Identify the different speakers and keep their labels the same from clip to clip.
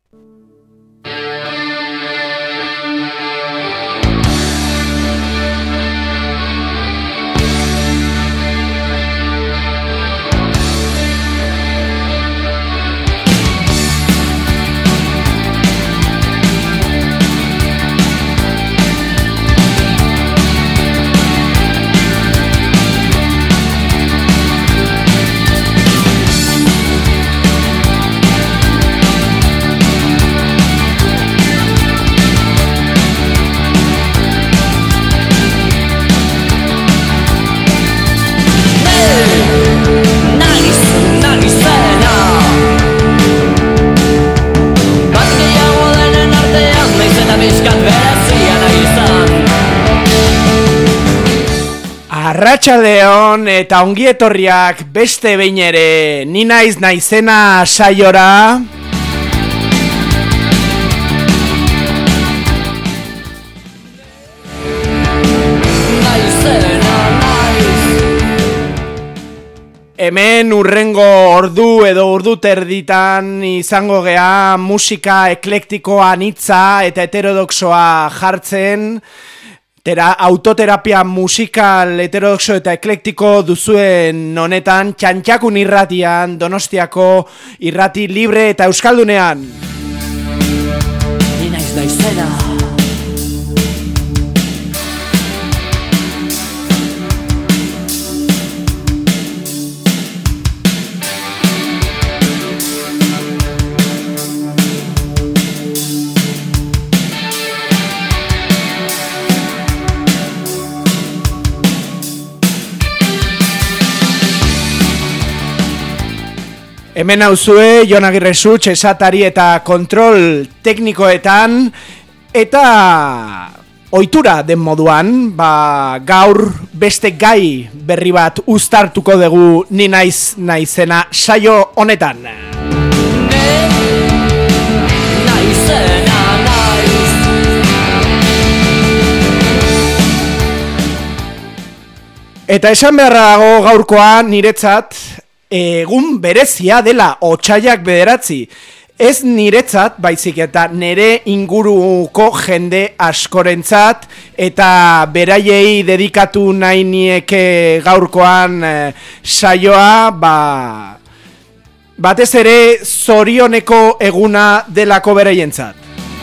Speaker 1: Arratsaldeon eta ongietorriak beste behin ere Ni naiz naizena saiora. Hemen urrengo ordu edo ordu terditan izango gea musika eklektikoa anitza eta heterodoxoa jartzen. Autoterapia musikal heterodoxo eta eklektiko duzuen honetan Txantxakun irratian, Donostiako irrati libre eta euskaldunean. Ni naiz naizena. Hemen hauzue, Jon Agirrezutx esatari eta kontrol teknikoetan, eta ohitura den moduan, gaur beste gai berri bat uztartuko dugu Ni naiz naizena saio honetan. Eta esan beharra dago gaurkoa niretzat, egun berezia dela otsailak 9. Ez niretzat, baizik eta nere inguruko jende askorentzat, eta beraiei dedikatu nahi nieke gaurkoan saioa, batez ere zorioneko eguna delako beraientzat.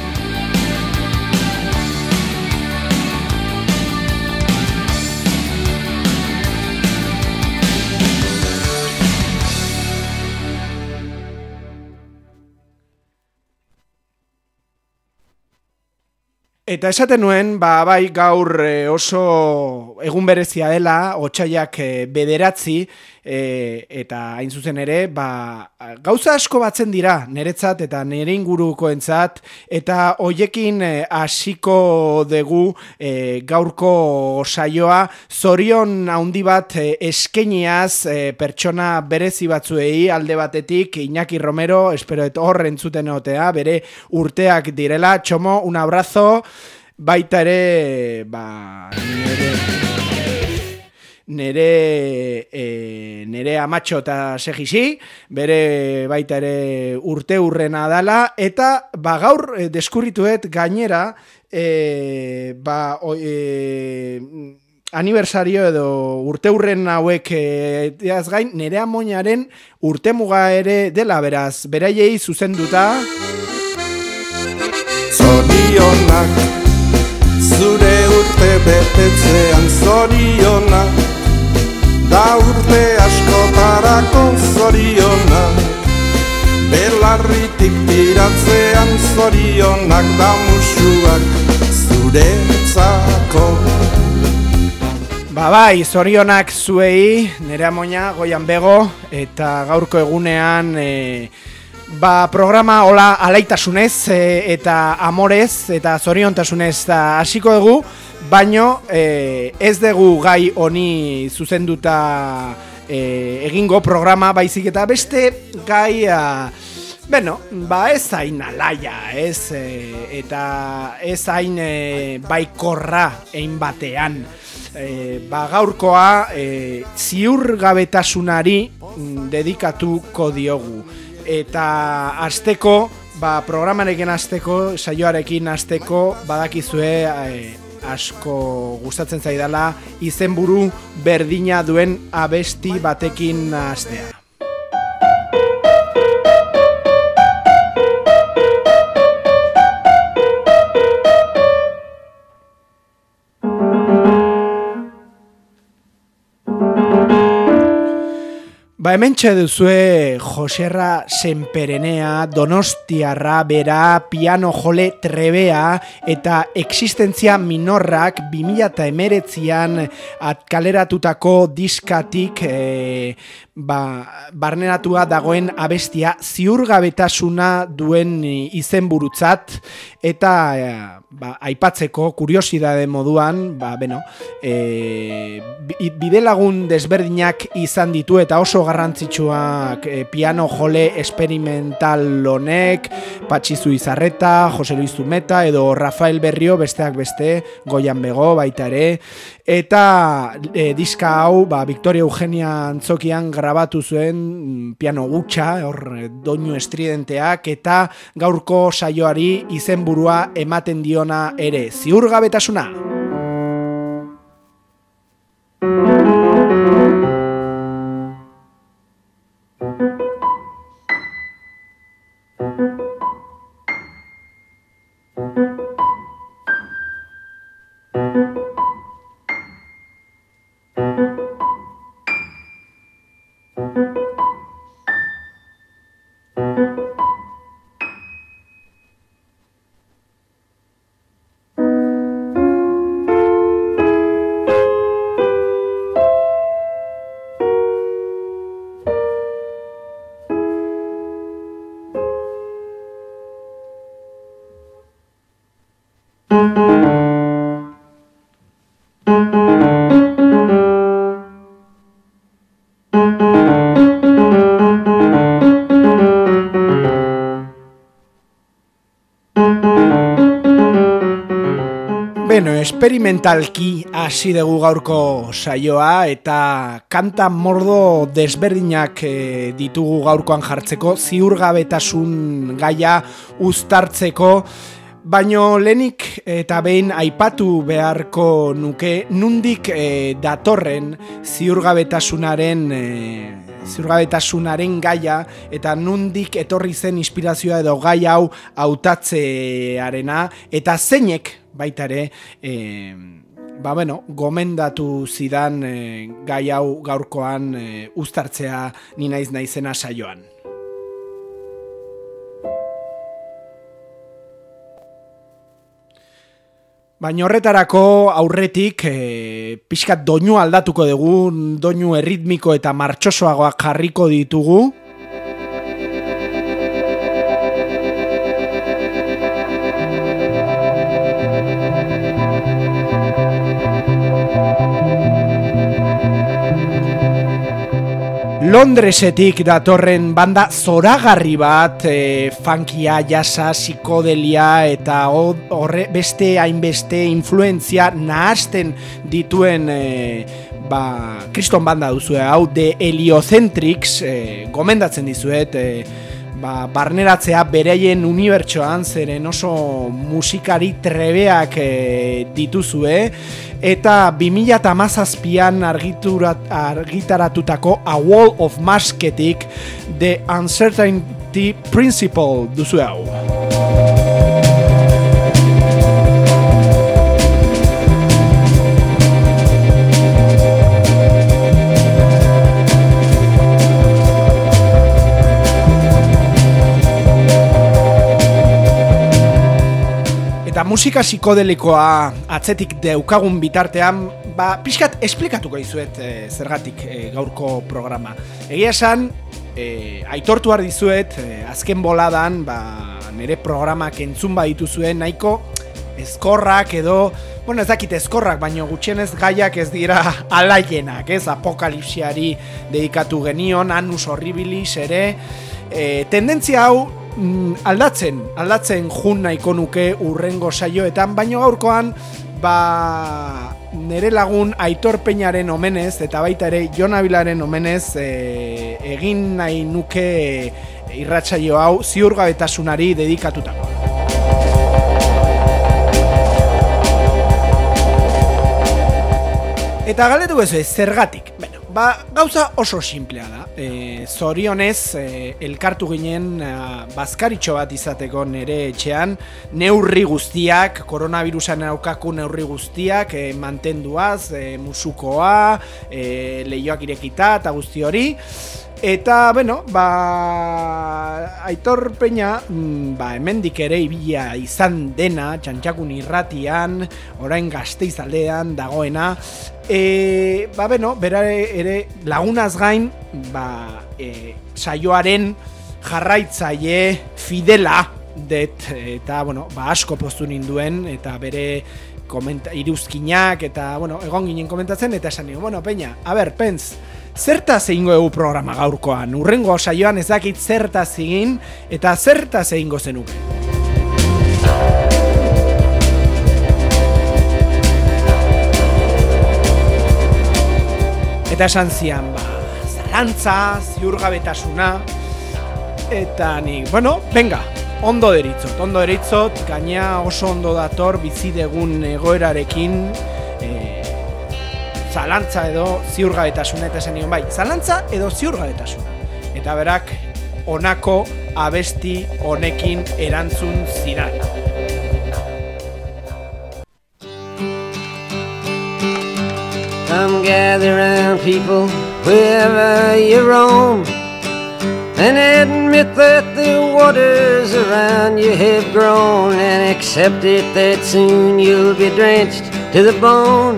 Speaker 1: Eta esaten nuen, bai gaur oso egun berezia dela, otsailak 9, eta hain zuzen ere, gauza asko batzen dira niretzat eta nire ingurukoentzat, eta hoiekin hasiko dugu gaurko saioa, zorion handi bat eskainiaz pertsona berezi batzuei alde batetik, Iñaki Romero, espero et hor entzuten egotea, bere urteak direla, Txomo, un abrazo. Baita ere, nere amatxo eta segisi, bere baita ere urte hurrena dala, eta gaur deskurrituet gainera, aniversario edo urte hurren hauek gain, nere amoinaren urtemuga ere dela, beraz, beraiei zuzenduta.
Speaker 2: Zorionak zure urte betetzean zorionak, da urte askotarako zorionak, belarritik tiratzean zorionak, da musuak zuretzako.
Speaker 1: Bai, zorionak zuei, nere amoina, Goian Bego, eta gaurko egunean programa hola alaitasunez eta amorez eta zoriontasunez hasiko dugu, baino ez dugu gai honi zuzenduta egingo programa, baizik eta beste gai ez hain alaia, eta ez hain baikorra ein batean. Gaurkoa ziurgabetasunari dedikatuko diogu. Eta hasteko programarekin hasteko, saioarekin hasteko, badakizue asko gustatzen zaidala izenburu berdina duen abesti batekin hastea. Hementxe duzue Joserra Senperenea, Donostiarra, bera, piano jole trebea eta existentzia minorrak 2019an kaleratutako diskatik barneratua dagoen abestia ziurgabetasuna duen izenburutzat eta aipatzeko kuriosidade moduan, bidelagun desberdinak izan ditu eta oso garrantzitsuak piano jole experimental honek, Patxizu Izarreta, Jose Luis Zumeta edo Rafael Berrio besteak beste, Goian Bego baita ere, eta diska hau Victoria Eugenia Antzokian grabatu zuen piano gutxa, hor doinu estridenteak, eta gaurko saioari izenburua ematen diona ere, ziurgabetasuna. Experimentalki hasi dugu gaurko saioa eta kanta mordo desberdinak ditugu gaurkoan jartzeko, ziurgabetasun gaia uztartzeko, baino lehenik eta behin aipatu beharko nuke nundik datorren ziurgabetasunaren gaia eta nundik etorri zen inspirazioa edo gai hau hautatzearena eta zeinek baita ere, gomendatu zidan gai hau gaurkoan uztartzea ni naizena saioan. Baina horretarako aurretik pixkat doinu aldatuko dugu, doinu erritmiko eta martxosoagoak jarriko ditugu. Londresetik datorren banda zoragarri bat, funkia, jasa, psikodelia eta beste hainbeste influentzia nahasten dituen kriston banda duzue, hau The Heliocentrics, gomendatzen dizuet, barneratzea bereien unibertsoan, zeren oso musikari trebeak dituzue, eta 2017an argitaratutako A Wall of Masketik The Uncertainty Principle duzu hau. Eta musika psikodelikoa atzetik daukagun bitartean, pixkat esplikatuko dizuet zergatik gaurko programa. Egia esan, aitortu behar dizuet, azken boladan, nire programak entzun baditu zuen, nahiko ezkorrak edo, ez dakit ezkorrak, baina gutxienez gaiak ez dira alaienak, apokalipsiari dedikatu genion, Annus Horribilis ere, tendentzia hau, aldatzen jun nahiko nuke urrengo saioetan, baino gaurkoan nere lagun Aitor Peñaren omenez eta baita ere Jon Abilaren omenez egin nahi nuke irratsaio hau ziurgabetasunari dedikatutako. Eta galdetu bezu zergatik? Bueno, gauza oso simplea da. Zorionez, elkartu ginen bazkaritxo bat izateko nere etxean, neurri guztiak, koronavirusan aukaku neurri guztiak, mantenduaz, musukoa, lehioak irekita eta guzti hori. Eta, bueno, Aitor Peña, hemendik ere ibila izan dena, Txantxakun irratian, orain Gasteiz aldean dagoena, bera ere lagunaz gain, saioaren jarraitzaile fidela det, eta, asko poztu ninduen, eta bere iruzkinak, eta, egon ginen komentatzen, eta esan nigo, Peña, Pens, zertaz egingo egu programa gaurkoan, urrengo saioan ez dakit zertaz egin, eta zertaz egingo zenuke. Eta esan zian, zalantza, ziurgabetasuna, eta nik, venga, ondo deritzot, gaina oso ondo dator bizidegun egoerarekin, zalantza edo ziurgabetasuna, eta esan nion zalantza edo ziurgabetasuna. Eta berak, honako abesti honekin erantzun zidan.
Speaker 3: Come gather round people wherever you roam, and admit that the waters around you have grown, and accept it that soon you'll be drenched to the bone.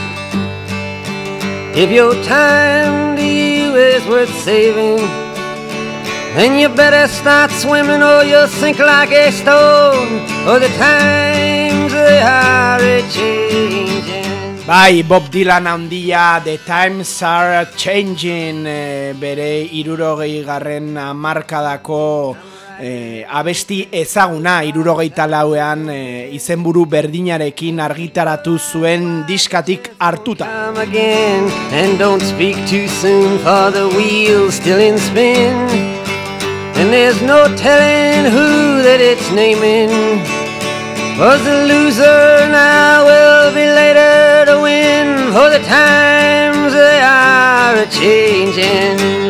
Speaker 3: If your time to you is worth saving, then you better start swimming or you'll sink like a stone, or the times they are a-changing.
Speaker 1: Bob Dylan handia, The Times Are Changing, bere 60 hamarkadako abesti ezaguna 64ean izenburu berdinarekin argitaratu zuen diskatik hartuta.
Speaker 3: And don't speak too soon for the wheel's still in spin, and there's no telling who that it's naming. Was the loser now will be later to win, for the times they are a-changing.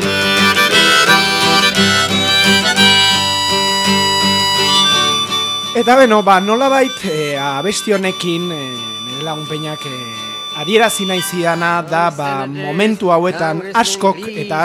Speaker 1: Eta nolabait abesti honekin nire lagun Peñak adierazi nahi zidana da momentu hauetan askok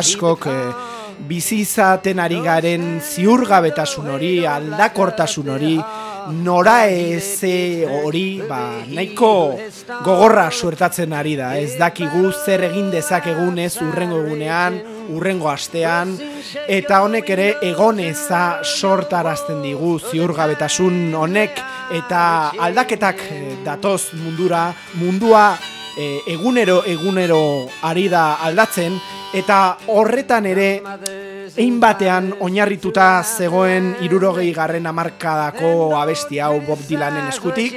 Speaker 1: bizi izaten ari garen ziurgabetasun hori, aldakortasun hori, noraeze hori nahiko gogorra suertatzen ari da. Ez dakigu zer egin dezakegun ez urrengo egunean, urrengo astean, eta honek ere egoneza sortarazten digu ziurgabetasun honek, eta aldaketak datoz mundua egunero ari da aldatzen, eta horretan ere ein batean oinarrituta zegoen 60 hamarkadako abesti hau Bob Dylanen eskutik.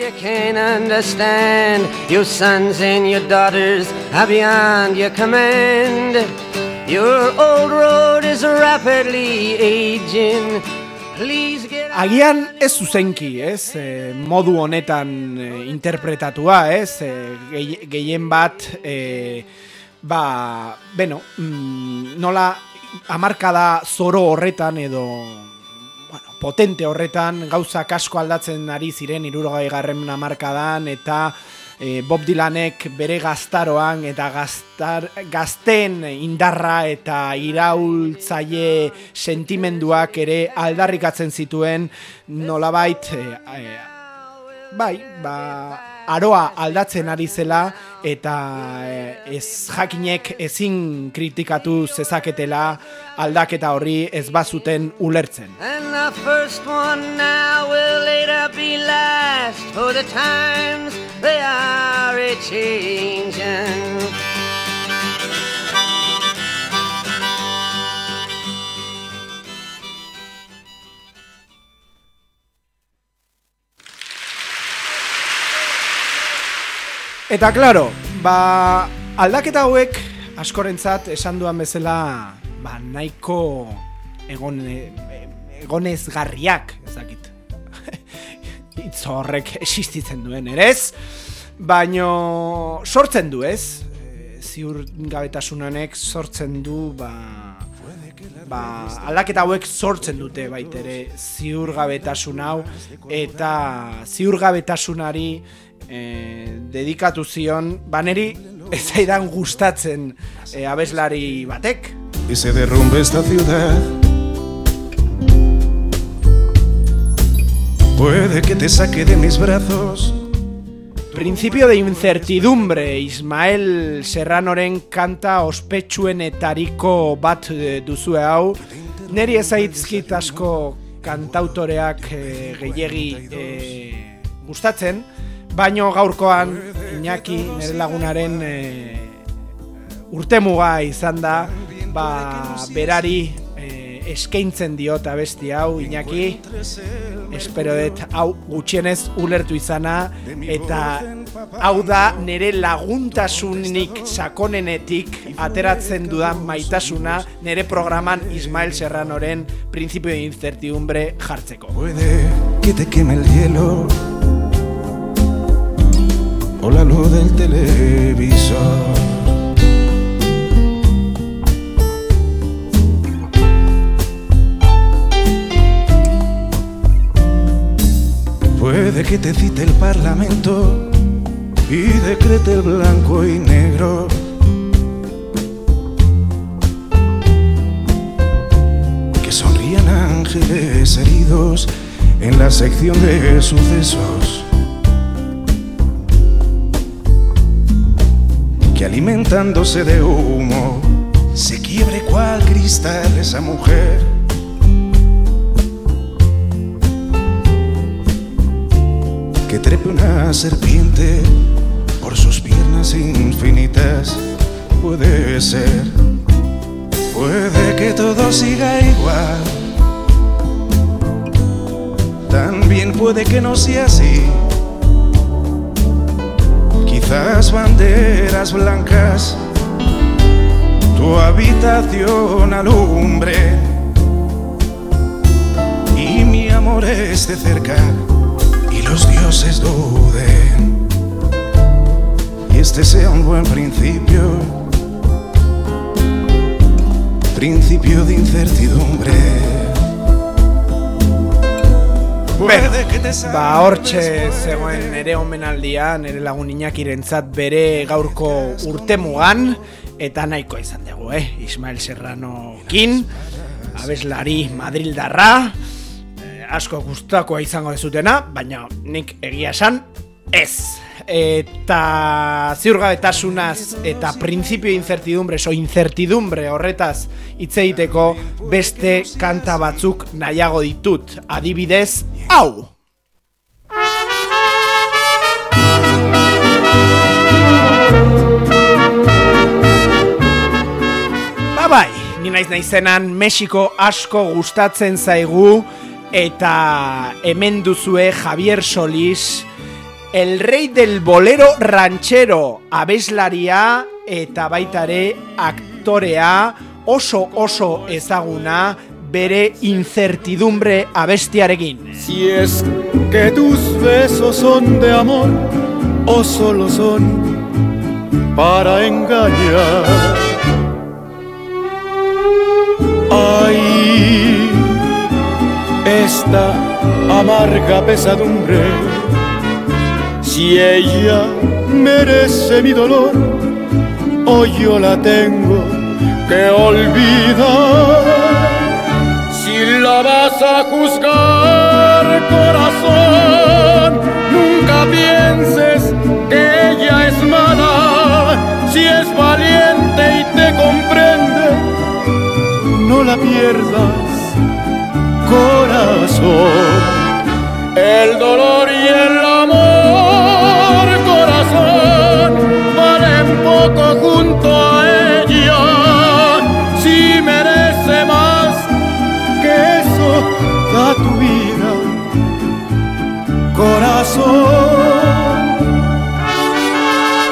Speaker 3: Your sons and your daughters are beyond your command. Your old road is rapidly aging.
Speaker 1: Agian ez zuzenki, modu honetan interpretatua, gehien bat, nola hamarkada zoro horretan edo potente horretan gauzak asko aldatzen ari ziren 60 hamarkadan, eta Bob Dylanek bere gaztaroan eta gazten indarra eta iraultzaile sentimenduak ere aldarrikatzen zituen, nolabait aroa aldatzen ari zela, eta ez jakinek ezin kritikatu zezaketela aldaketa horri ez bazuten ulertzen.
Speaker 3: And the first one now will later be last, for the times they are a-changing.
Speaker 1: Eta klaro, aldaketa hauek askorentzat esan duan bezala nahiko egonezgarriak, ezakit. Hitz horrek existitzen duen, ere ez? Baino sortzen du, ez? Ziurgabetasunanek sortzen du, aldaketa hauek sortzen dute baitere ziurgabetasun hau, eta ziurgabetasunari dedikatu zion, neri ez zaidan gustatzen abeslari batek.
Speaker 2: Y se derrumbe esta ciudad. Puede que te saque de mis brazos.
Speaker 1: Principio de incertidumbre, Ismael Serranoren kanta ospetsuenetariko bat duzue hau. Neri ezaitzkit asko kantautoreak gehiegi gustatzen, baino gaurkoan Iñaki nere lagunaren urtemuga izan da, berari eskaintzen diot abesti hau. Iñaki, espero dut hau gutxienez ulertu izana, eta hau da nere laguntasunik sakonenetik ateratzen dudan maitasuna nere programan Ismael Serranoren Principio de Incertidumbre jartzeko.
Speaker 2: Puede que te queme el hielo o la luz del televisor. Puede que te cite el Parlamento y decrete el blanco y negro. Que sonrían ángeles heridos en la sección de sucesos. Que alimentándose de humo se quiebre cual cristal esa mujer. Que trepe una serpiente por sus piernas infinitas. Puede ser, puede que todo siga igual. También puede que no sea así. Quizás banderas blancas tu habitación alumbre y mi amor esté cerca y los dioses duden, y este sea un buen principio, principio de incertidumbre.
Speaker 1: Hortxe zegoen nere omenaldia, nere lagun Iñakirentzat bere gaurko urtemugan, eta nahiko izan dugu, Ismael Serranokin, abeslari madrildarra, asko gustakoa izango dezutena, baina nik egia esan ez. Eta ziurgabetasunaz eta principio de incertidumbre, incertidumbre horretaz hitz egiteko beste kanta batzuk nahiago ditut. Adibidez, hau! Bai, ni naizenan Mexiko asko gustatzen zaigu, eta hemen duzue Javier Solís, el rey del bolero ranchero, abeslaria eta baitare aktorea, oso ezaguna bere incertidumbre abestiarekin.
Speaker 4: Si es que tus besos son de amor o solo son para engañar. Ay, esta amarga pesadumbre, si ella merece mi dolor o yo la tengo que olvidar. Si la vas a juzgar, corazón, nunca pienses que ella es mala. Si es valiente y te comprende, no la pierdas, corazón. El dolor y el amor, corazón, valen poco junto a ella. Si merece más que eso, da tu vida, corazón.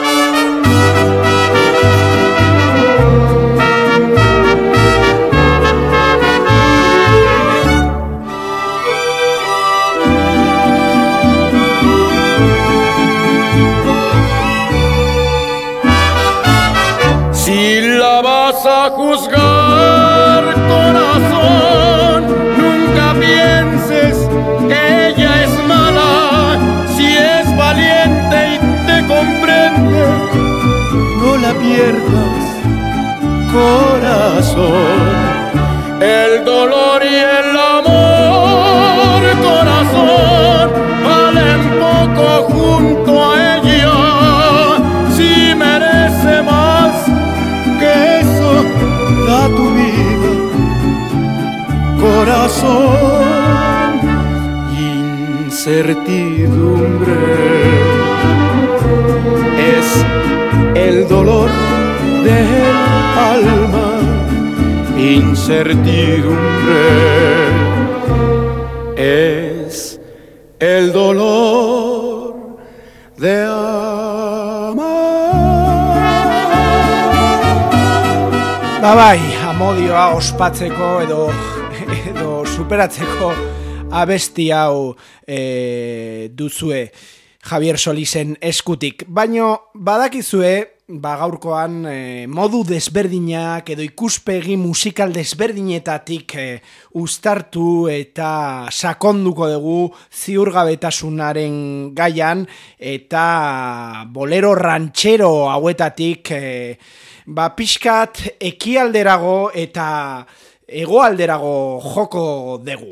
Speaker 4: a juzgar, corazón. Nunca pienses que ella es mala. Si es valiente y te comprende, no la pierdas, corazón. El dolor y el amor, corazón, valen poco junto a ella. Si merece más que eso, da tu vida, corazón. Incertidumbre es el dolor del alma. Incertidumbre es el dolor de amar.
Speaker 1: Bai, amodioa ospatzeko edo superatzeko abesti hau duzue Javier Solisen eskutik. Baino badakizue, gaurkoan modu desberdinak edo ikuspegi musikal desberdinetatik uztartu eta sakonduko dugu ziurgabetasunaren gaian, eta bolero ranchero hauetatik pixkat ekialderago eta hegoalderago joko dugu.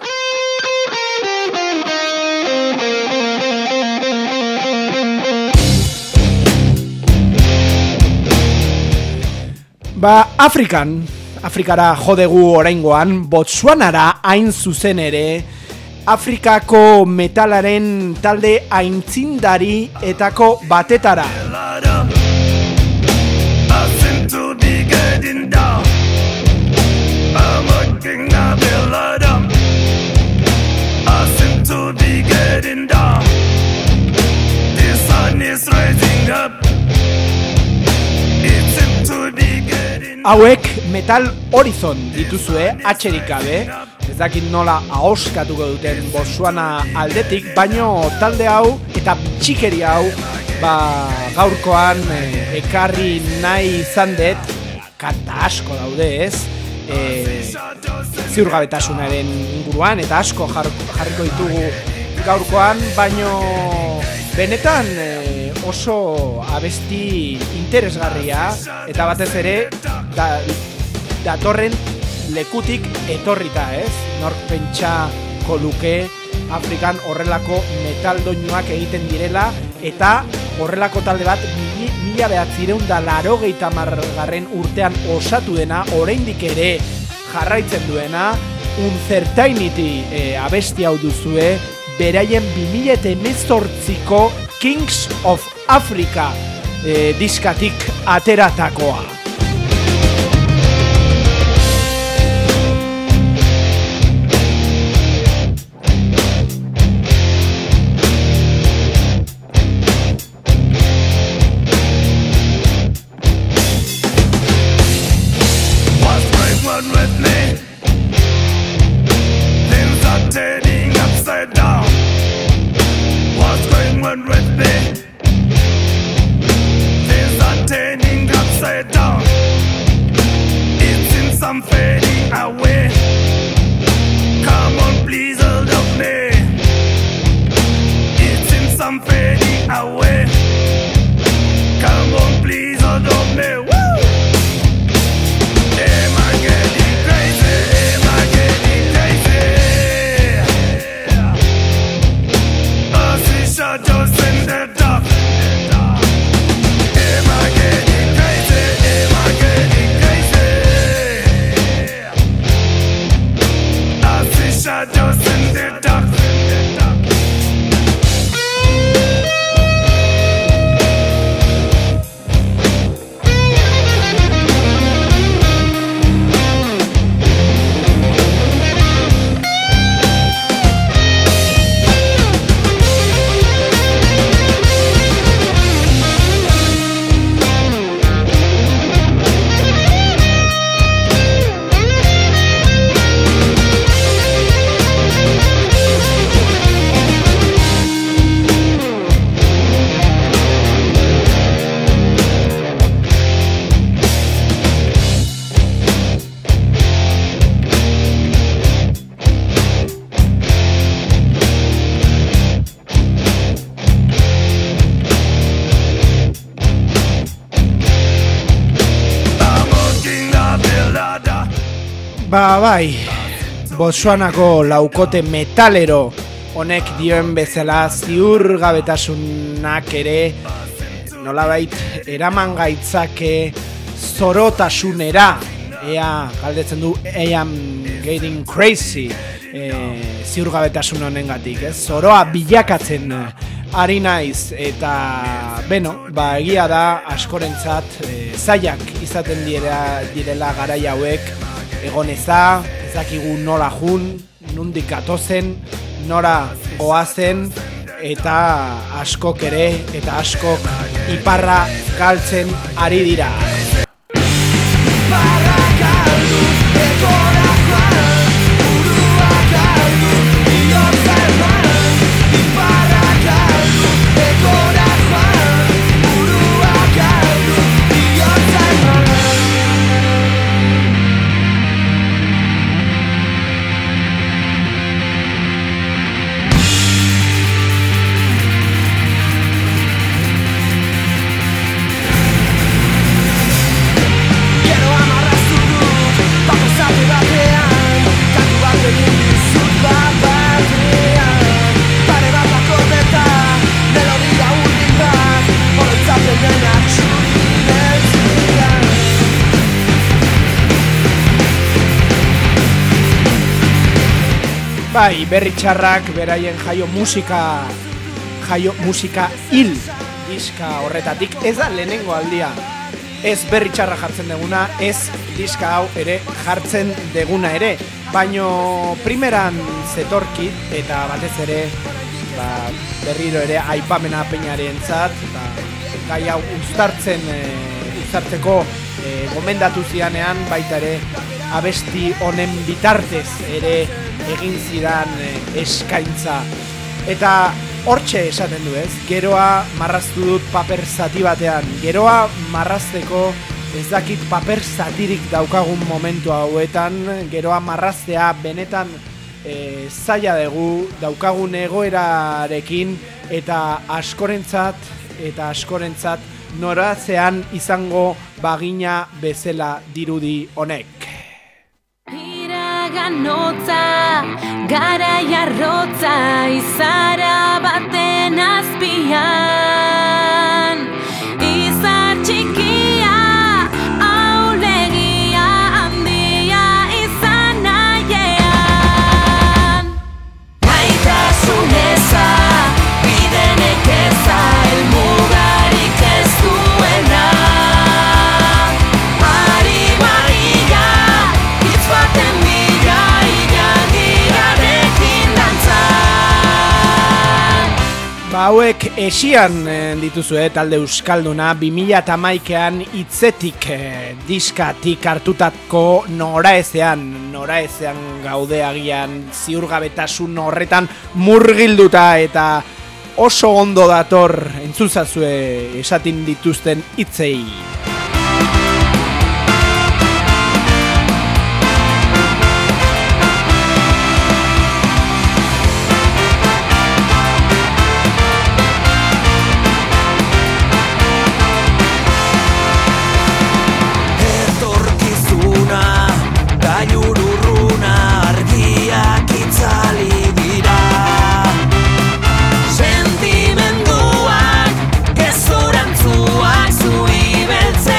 Speaker 1: Afrikara jodegu oraingoan, Botsuanara hain zuzen ere, Afrikako metalaren talde aintzindari etako batetara. Hauek Metal Horizon dituzue, atxerik gabe, ez dakit nola ahoskatuko duten Botsuana aldetik, baino talde hau eta txikeri hau gaurkoan ekarri nahi izan dut, kanta asko daude ez, ziurgabetasunaren inguruan, eta asko jarriko ditugu gaurkoan, baino benetan oso abesti interesgarria, eta batez ere datorren lekutik etorrita, ez? Nork pentsako luke Afrikan horrelako metaldoinuak egiten direla, eta horrelako talde bat 1980 urtean osatu dena, oraindik ere jarraitzen duena, Uncertainty abesti hau duzue, beraien 2018ko Kings of Africa diskatik ateratakoa.
Speaker 2: With me, things are turning upside down.
Speaker 1: Bai, Botswanako laukote metalero honek dioen bezala ziurgabetasunak ere nolabait eraman gaitzake zorotasunera, ea galdetzen du I am getting crazy ziurgabetasun honengatik, ez? Zoroa bilakatzen ari naiz eta egia da askorentzat zailak izaten direla garai hauek egoneza, ez dakigu nola jun, nondik gatozen, nora goazen eta askok ere eta askok iparra galtzen ari dira. Bai, berri txarrak beraien jaio musika hil diska horretatik, ez da lehenengo aldia. Ez berri txarra jartzen deguna, ez diska hau ere jartzen deguna ere. Baino primeran zetorkit eta batez ere berriro ere aipamena peinarentzat, gai hau uztartzeko gomendatu zianean baita ere abesti honen bitartez ere egin zidan eskaintza. Eta hortxe esaten du, ez? Geroa marraztu dut paper zati batean. Geroa marrazteko ez dakit paper zatirik daukagun momentu hauetan. Geroa marraztea benetan zaila dugu daukagun egoerarekin eta askorentzat noratzean izango bagina bezala dirudi honek.
Speaker 5: Ganotza, gara jarrotza, izara baten azpian. Izar txikia, aulegia, handia izan nahiean. Maitasun eza, bidenek eza, elmugarik ez duena.
Speaker 1: Hauek esian dituzue talde euskalduna 2011an hitzetik diskatik hartutako noraezean gaude agian ziurgabetasun horretan murgilduta eta oso ondo dator entzuzazue esatin dituzten hitzei.
Speaker 5: Sentimenduak gezurantzuak zu ibeltzen.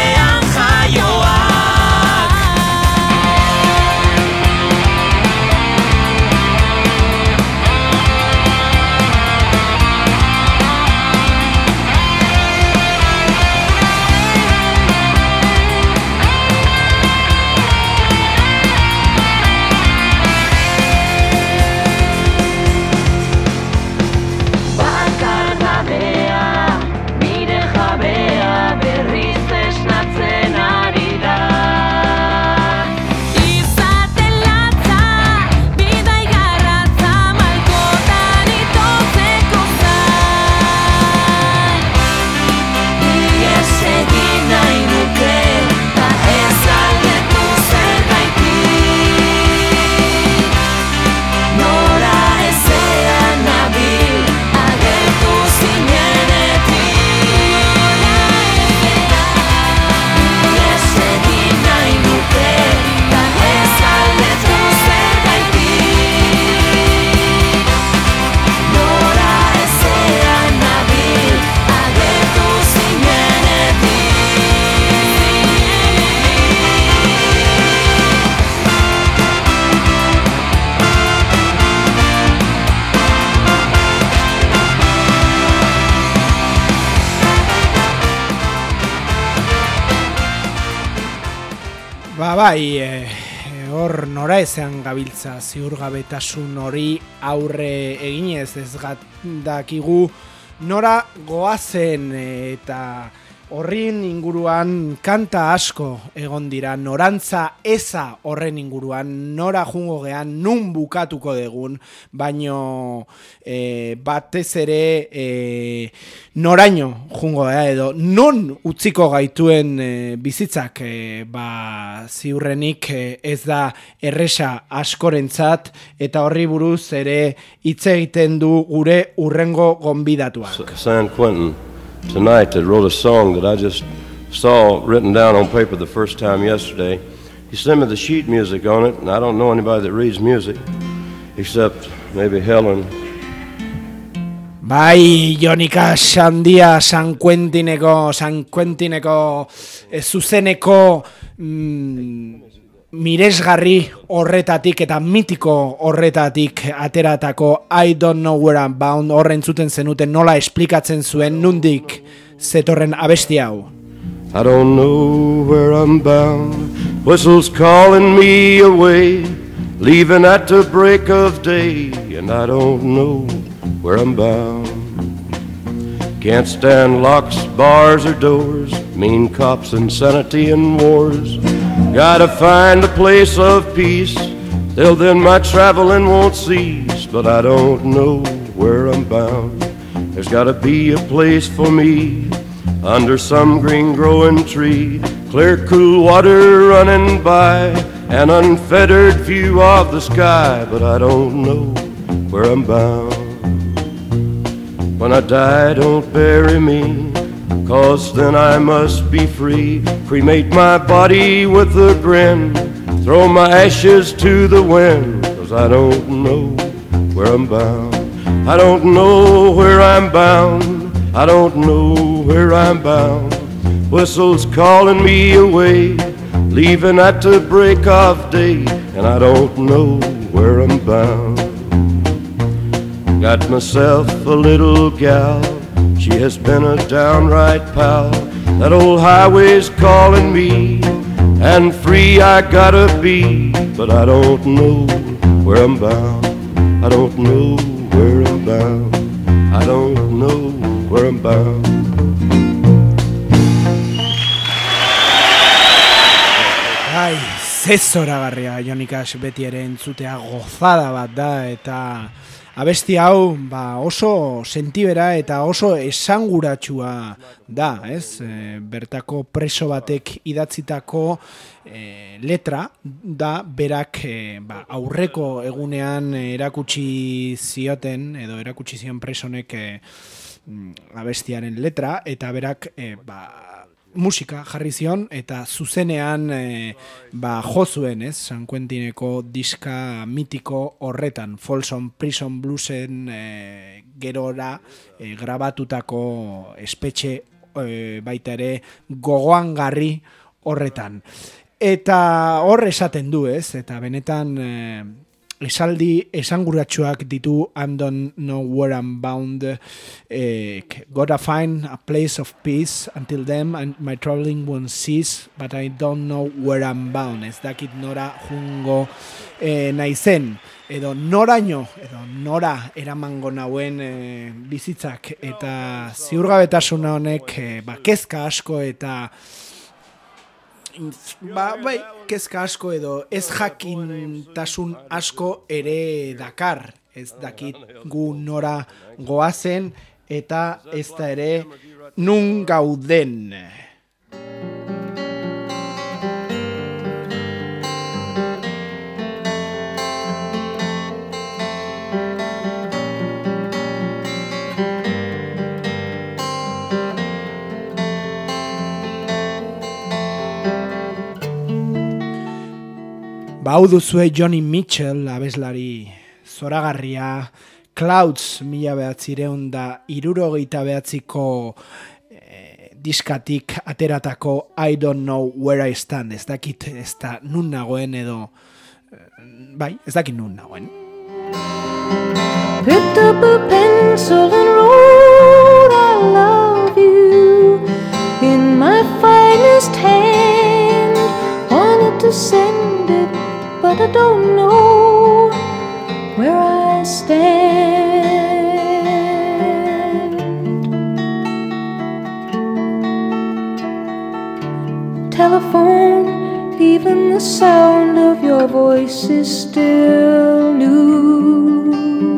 Speaker 1: Ba bai, hor nora ezean gabiltza ziurgabetasun hori aurre eginez ez dakigu nora goazen eta horrin inguruan kanta asko egon dira, norantza eza horren inguruan, nora jungo gean, nun bukatuko degun, baino batez ere noraino jungo gea edo non utziko gaituen bizitzak ziurrenik ez da erresa askorentzat eta horri buruz ere hitz egiten du gure urrengo gonbidatuak.
Speaker 6: San Quentin tonight that wrote a song that I just saw written down on paper the first time yesterday. He sent me the sheet music on it, and I don't know anybody that reads music, except maybe Helen.
Speaker 1: Bai, Jonika Sandia San Quentineko zuzeneko miresgarri horretatik eta mitiko horretatik ateratako I Don't Know Where I'm Bound horren zuten zenuten nola esplikatzen zuen nundik zetorren abesti hau.
Speaker 6: I don't know where I'm bound, whistles calling me away, leaving at the break of day, and I don't know where I'm bound. Can't stand locks, bars or doors, mean cops, insanity and wars. Gotta find a place of peace, till then my traveling won't cease. But I don't know where I'm bound. There's gotta be a place for me, under some green growing tree, clear cool water running by, an unfettered view of the sky. But I don't know where I'm bound. When I die, don't bury me, 'cause then I must be free. Cremate my body with a grin, throw my ashes to the wind, 'cause I don't know where I'm bound. I don't know where I'm bound. I don't know where I'm bound. Whistles calling me away, leaving at the break of day, and I don't know where I'm bound. Got myself a little gal, she has been a downright pal. That old highway's calling me, and free I gotta be. But I don't know where I'm bound. I don't know where I'm bound. I don't know where I'm bound.
Speaker 1: Ai, ze zoragarria Jonikas beti ere entzutea gozada bat da eta abesti hau oso sentibera eta oso esanguratsua da, ez? Bertako preso batek idatzitako letra da berak aurreko egunean erakutsi zioten edo erakutsi zion presonek abestiaren letra eta berak musika jarri zion eta zuzenean jo zuen, ez? San Quentineko diska mitiko horretan, Folsom Prison Bluesen gerora grabatutako espetxe baita ere gogoangarri horretan. Eta hor esaten du, ez? Eta benetan esaldi esanguratsuak ditu I don't know where I'm bound, gotta find a place of peace, until then my traveling won't cease, but I don't know where I'm bound. Ez dakit nora jungo naizen, edo noraino, edo nora eramango nauen bizitzak, eta ziurgabetasun honek kezka asko eta kezka asko edo ez jakintasun asko ere dakar. Ez dakit gu nora goazen eta ez da ere nun gauden. Hau duzue Johnny Mitchell abeslari zoragarria, Clouds 1969ko diskatik ateratako I don't know where I stand. Ez dakit ez da nun nagoen edo ez dakit nun nagoen.
Speaker 5: Picked up a pencil and wrote I love you in my finest hand. Wanted to but I don't know where I stand. Telephone, even the sound of your voice is still new.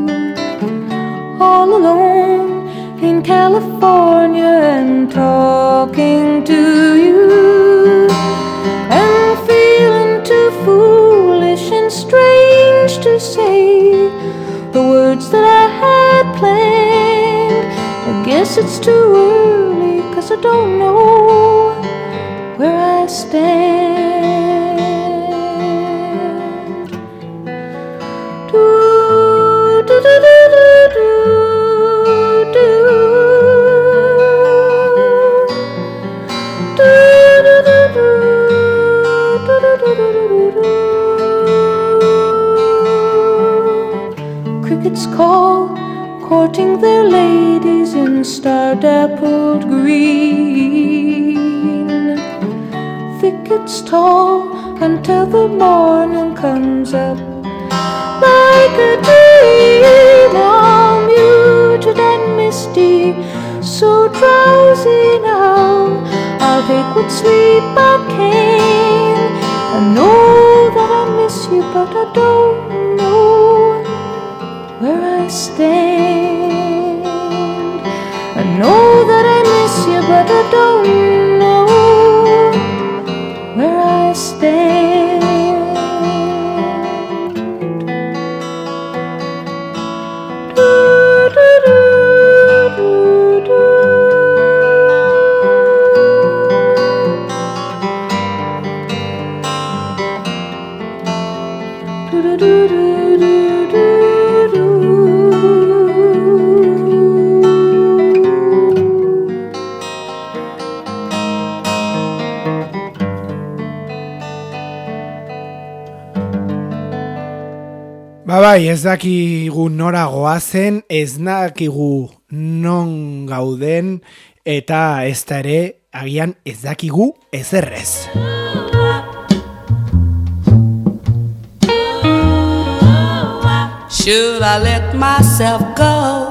Speaker 5: All alone in California and talking to you, and feeling too foolish and strange to say the words that I had planned. I guess it's too early, 'cause I don't know where I stand. Do, do, do, do, do, do, do, do, do, do, do, do, do, do. Crickets call, courting their ladies in star-dappled green. Thickets tall until the morning comes up like a dream, all muted and misty, so drowsy now. I'll take what sleep I can. I know that I miss you, but I don't know where I stand. I know that I miss you, but I don't know where I stand. Do, do, do, do, do. Do, do, do, do, do, do, do.
Speaker 1: Bai, ez dakigu nora goazen, ez dakigu non gauden, eta ez da ere, agian ez dakigu ezerrez.
Speaker 7: Should I let myself go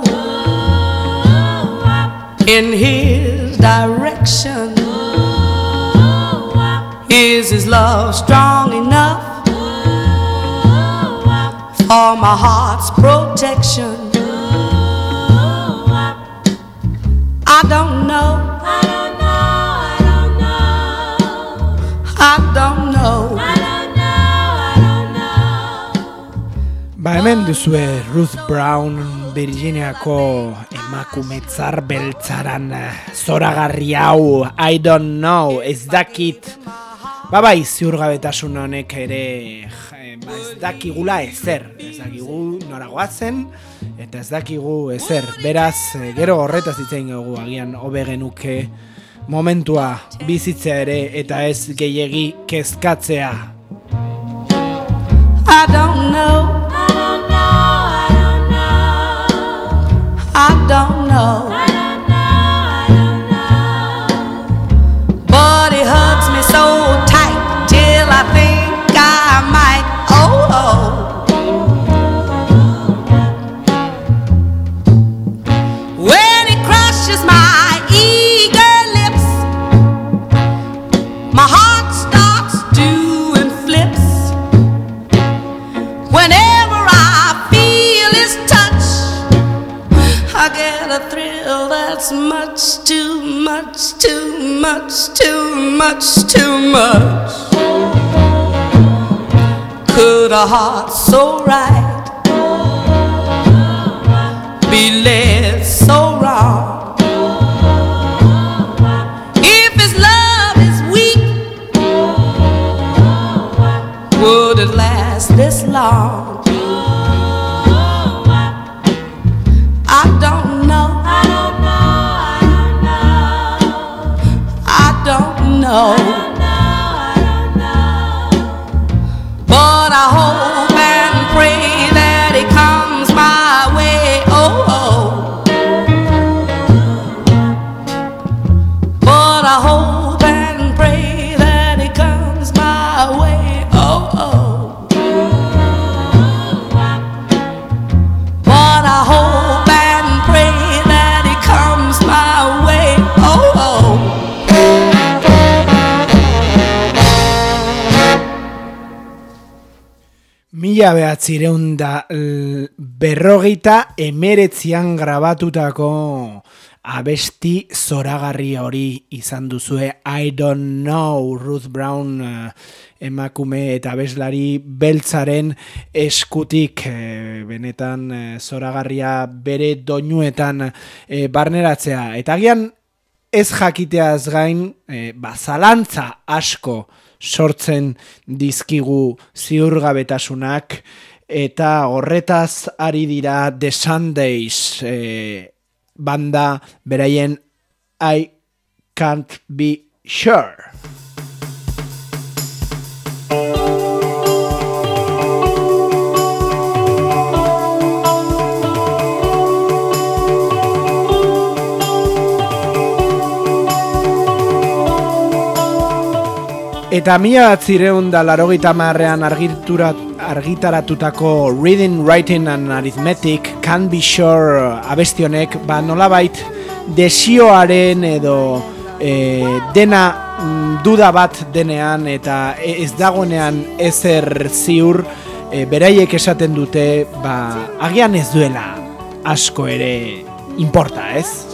Speaker 7: in his direction? Is his love strong enough for my heart's protection? I don't know. I don't know. I don't know. I don't know. I don't know.
Speaker 1: Ba hemen duzue Ruth Brown, Virginiako emakumetzar beltzaran zoragarri hau, I don't know, ez dakit. Bai, ziurgabetasun honek ere ez dakigula ezer, ez dakigu nora goazen, eta ez dakigu ezer. Beraz, gero horretaz ditzein dugu, agian hobe genuke momentua bizitzea ere, eta ez gehiegi kezkatzea.
Speaker 7: I don't know. I don't know. I don't know. I don't know. I don't know. But he hugs me so tight till I think I might. Oh, oh. When he crushes my eager lips, my heart starts doing flips. Whenever I feel his touch, I get a thrill that's much too much, too much, too much, too much. Could a heart so right be led so wrong? If his love is weak, would it last this long? I don't know. I don't know. I don't know. I don't know. But I hope and pray that it comes my way. Oh, oh. But I hope and pray that it comes my way. Oh, oh.
Speaker 1: 1949 grabatutako abesti zoragarri hori izan duzue. I Don't Know, Ruth Brown emakume eta abeslari beltzaren eskutik, benetan zoragarria bere doinuetan barneratzea. Eta agian ez jakiteaz gain, zalantza asko sortzen dizkigu ziurgabetasunak, eta horretaz ari dira The Sundays banda beraien I Can't Be Sure. Eta 1980 argitaratutako Reading, Writing and Arithmetic, Can't Be Sure abestionek, nolabait desioaren edo dena duda bat denean eta ez dagoenean ezer ziur, beraiek esaten dute, agian ez duela asko ere importa, ez?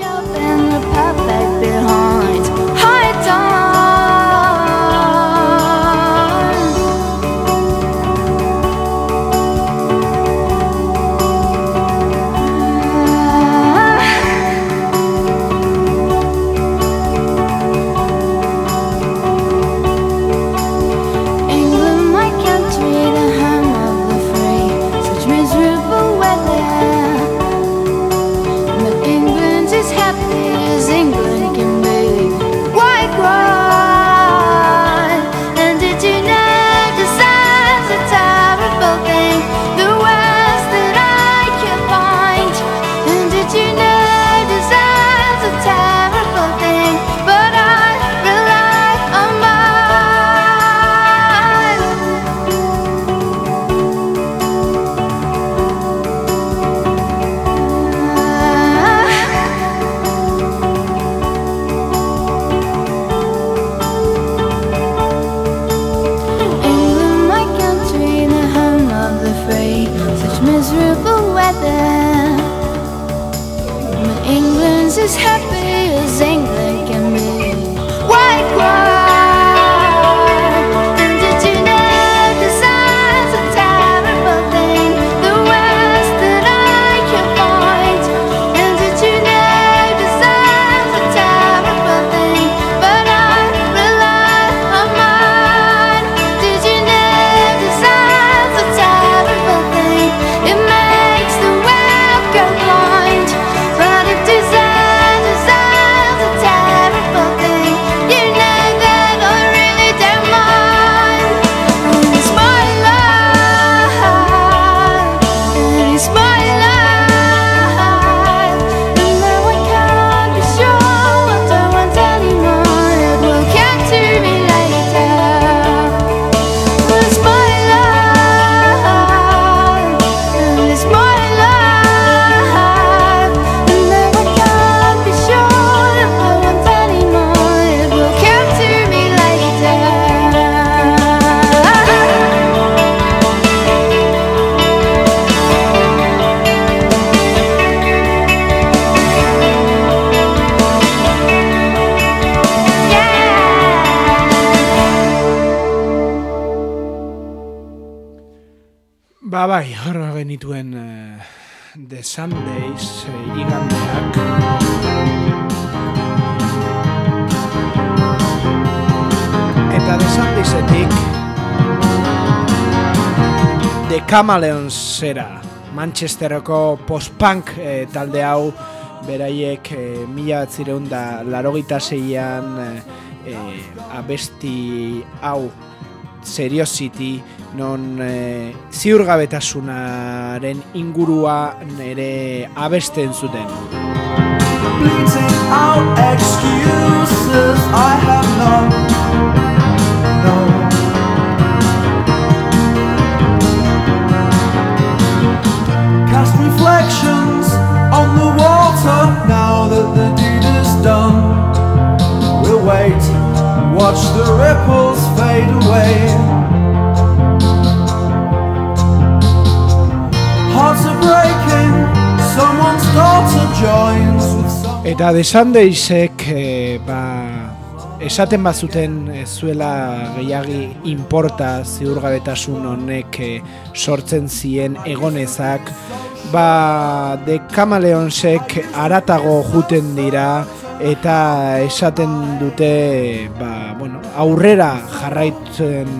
Speaker 1: Bai, horra genituen The Sundays igandeak. Eta The Sundaysetik The Chameleonsera, Manchesterreko post-punk talde hau, beraiek 1986an abesti hau Seriosity, non ziurgabetasunaren inguruan ere abesten zuten.
Speaker 8: Bleating out excuses I have none. Cast reflections on the water now that the deed is done. We'll wait, watch the ripples fade away. joins with some.
Speaker 1: Eta The Sundaysek esaten bazuten ez zuela gehiagi inporta ziurgabetasun honek sortzen zien egonezak, The Chameleonsek aratago juten dira eta esaten dute aurrera jarraitzen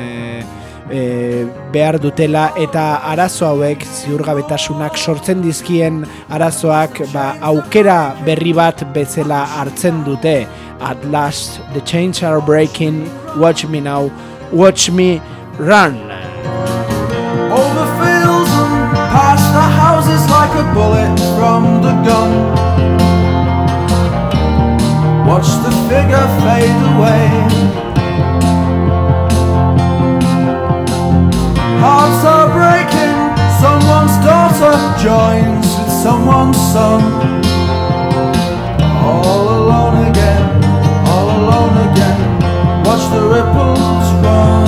Speaker 1: behar dutela, eta arazo hauek ziurgabetasunak sortzen dizkien arazoak aukera berri bat bezala hartzen dute. At last the chains are breaking, watch me now, watch me run.
Speaker 8: Over fields and past the houses like a bullet from the gun. Watch the figure fade away. Hearts are breaking, someone's daughter joins with someone's son. All alone again, watch the ripples run.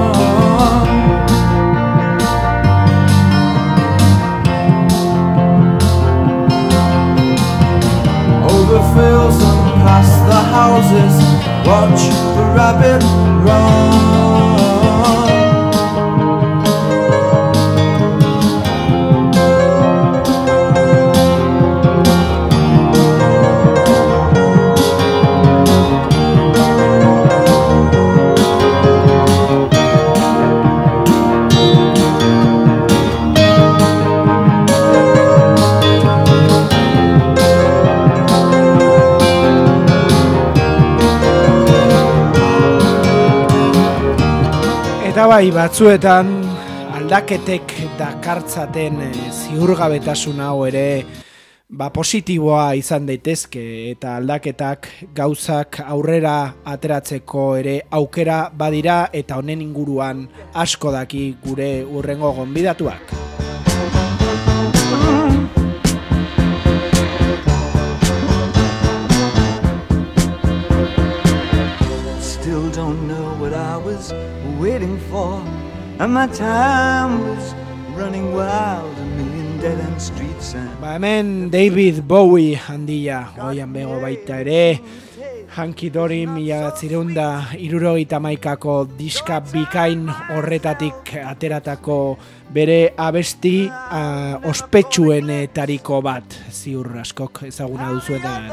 Speaker 8: Over fields and past the houses, watch the rabbit run.
Speaker 1: Batzuetan aldaketek dakartzaten ziurgabetasun hau ere positiboa izan daitezke, eta aldaketak gauzak aurrera ateratzeko ere aukera badira, eta honen inguruan asko daki gure hurrengo gonbidatuak.
Speaker 9: Still don't know what I was waiting for, and my time was running wild, a million dead-end streets and...
Speaker 1: Hemen David Bowie handia, goian bego baita ere, Hunky Dory 1971ko diska bikain horretatik ateratako bere abesti ospetsuenetariko bat, ziur askok ezaguna duzuetan.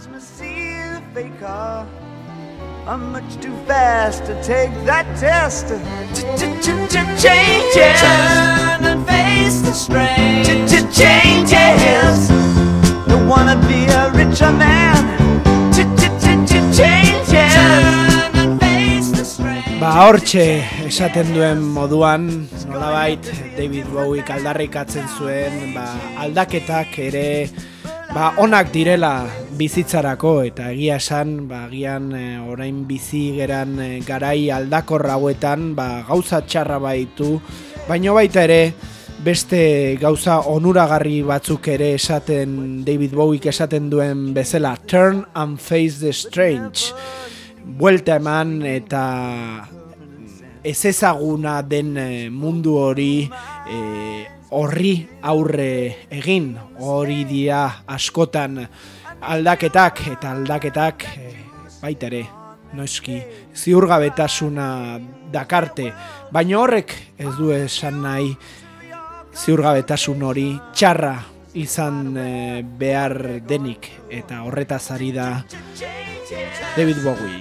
Speaker 9: I'm much too fast to take that test. Changes. Turn and face the strain. Changes. Don't wanna be a richer man. Changes. Turn and face the strain.
Speaker 1: Hortxe esaten duen moduan, nolabait David Bowie aldarrikatzen zuen, aldaketak ere onak direla bizitzarako, eta egia esan, agian orain bizi geran garai aldakor hauetan, gauza txarra baitu, baino baita ere beste gauza onuragarri batzuk ere esaten, David Bowie esaten duen bezala, turn and face the strange, buelta eman eta ezezaguna den mundu hori horri aurre egin, hori dira askotan aldaketak, eta aldaketak baita ere, noizki, ziurgabetasuna dakarte, baina horrek ez du esan nahi ziurgabetasun hori txarra izan behar denik, eta horretaz ari da David Bowie.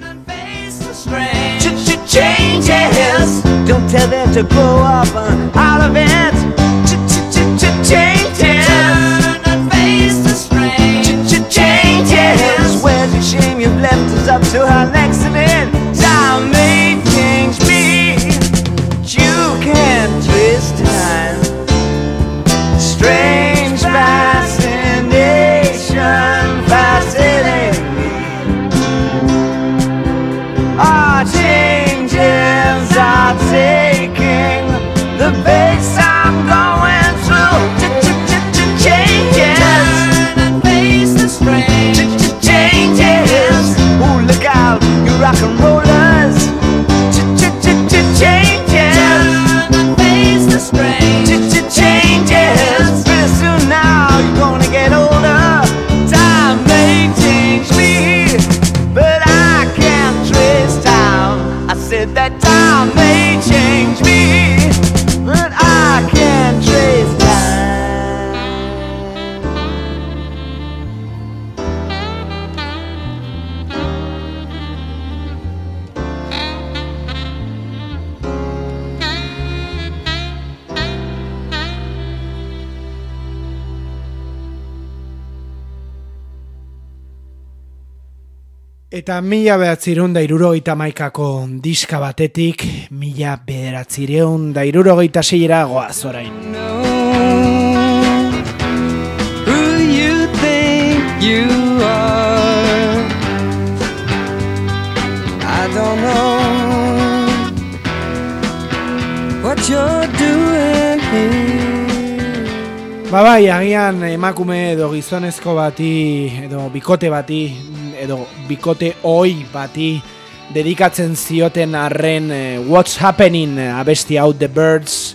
Speaker 9: Changes. Don't tell them to grow up out of it. Changes. Turn and face the strange. Changes. Where's the shame you've left us up to our next event? Time may change me. You can't twist time. Strange fascination fascinating me. Our changes are taking the pace I'm going.
Speaker 1: Eta 1971ko diska batetik 1976 goaz orain.
Speaker 3: Who you think you are? I don't know what you're doing here.
Speaker 1: Bai, agian emakume edo gizonezko bati edo bikote bati edo bikote oi bati dedikatzen zioten arren What's Happening abesti hau The Birds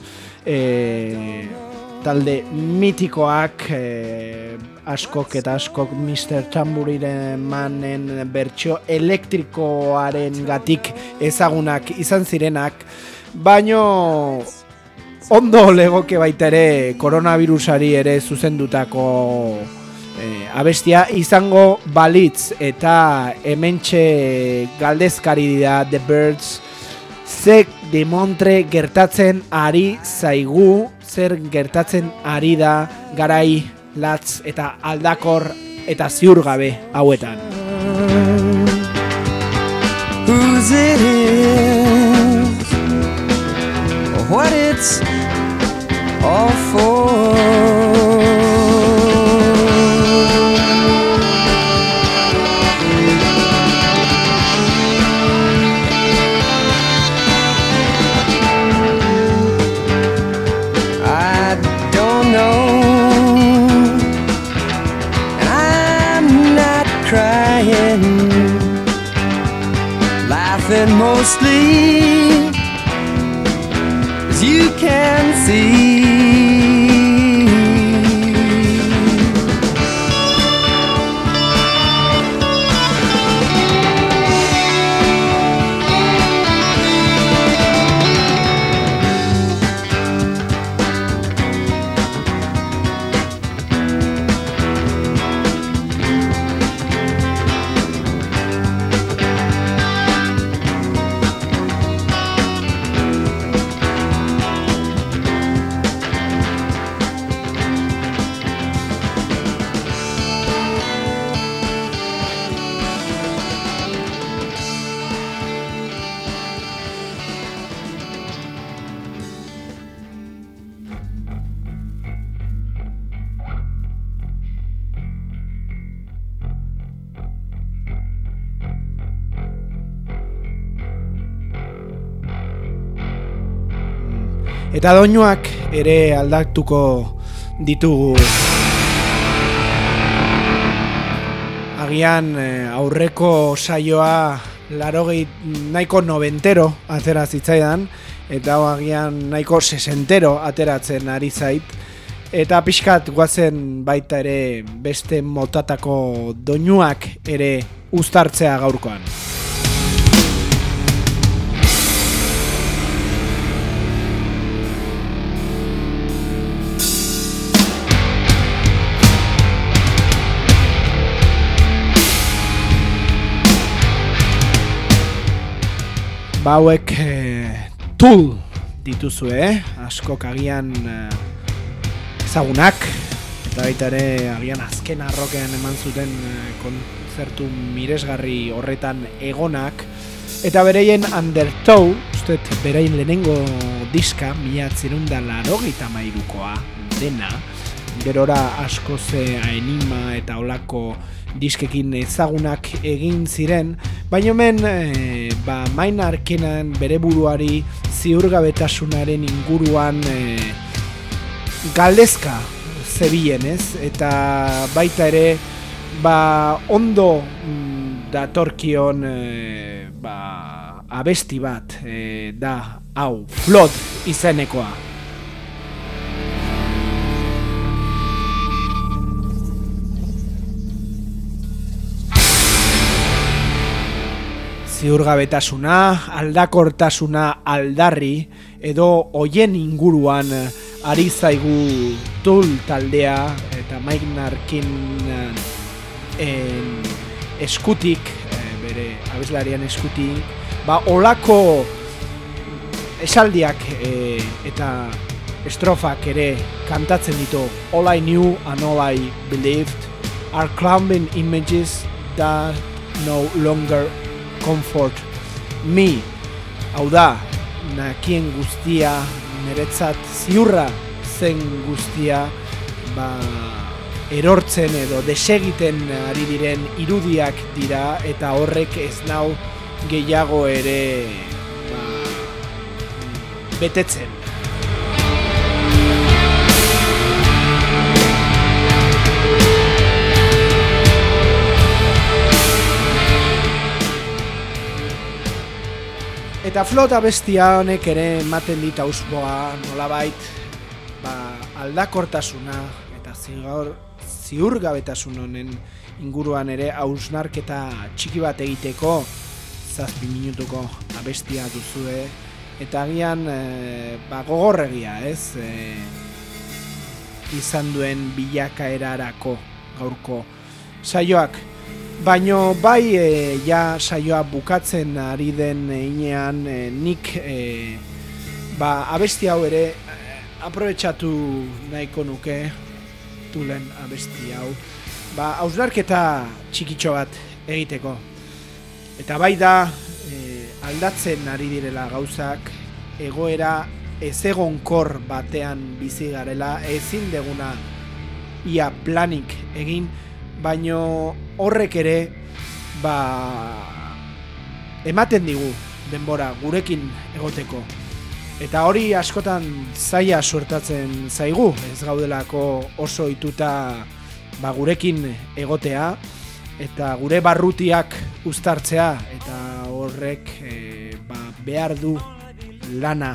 Speaker 1: talde mitikoak askok eta askok Mr. Tambourine Manen bertsio elektrikoaren gatik ezagunak izan zirenak, baino ondo legoke baita ere koronavirusari ere zuzendutako abestia izango balitz, eta hementxe galdezkari dira The Birds zer demontre gertatzen ari zaigu, zer gertatzen ari da garai latz eta aldakor eta ziurgabe hauetan.
Speaker 3: Who's it is, what it's all for. I don't know, and I'm not crying, laughing mostly, as you can see.
Speaker 1: Eta doinuak ere aldatuko ditugu. Agian aurreko saioa 80 nahiko 90 atera zitzaidan, eta agian nahiko 60 ateratzen ari zait. Eta pixkat guazen baita ere beste motatako doinuak ere uztartzea gaurkoan. Bauek Tool dituzue, askok agian ezagunak, eta baita ere agian azken arrokean eman zuten kontzertu miresgarri horretan egonak, eta bereien Undertow, uste bereien lehenengo diska 1983koa dena, gerora asko ze Anima eta olako diskekin ezagunak egin ziren, baina hemen Maynard Keenan bere buruari ziurgabetasunaren inguruan galdezka zebilen, ez? Eta baita ere ondo datorkion abesti bat da hau, Flood izenekoa. Ziurgabetasuna, aldakortasuna aldarri, edo hoien inguruan ari zaigu Tool taldea eta Maynard Keenan eskutik, bere abeslarian eskutik, olako esaldiak eta estrofak ere kantatzen ditu. All I knew and all I believed are crumbling images that no longer comfort me. Hau da, nakien guztia, niretzat ziurra zen guztia, erortzen edo desegiten ari diren irudiak dira, eta horrek ez nau gehiago ere betetzen. Eta flota bestia honek ere ematen dit auspoa, nolabait aldakortasuna eta ziurgabetasun honen inguruan ere hausnarketa txiki bat egiteko 7 minutuko abestia duzue, eta agian gogorregia, ez? Izan duen bilakaerarako gaurko saioak. Baino bai ja saioa bukatzen ari den heinean nik abesti hau ere aprobetxatu nahiko nuke, Tulen abesti hau, hausnarketa txikitxo bat egiteko. Eta bai da aldatzen ari direla gauzak, egoera ezegonkor batean bizi garela, ezin deguna ia planik egin, baino horrek ere ematen digu denbora gurekin egoteko. Eta hori askotan zaila suertatzen zaigu, ez gaudelako oso ohituta gurekin egotea eta gure barrutiak uztartzea, eta horrek behar du lana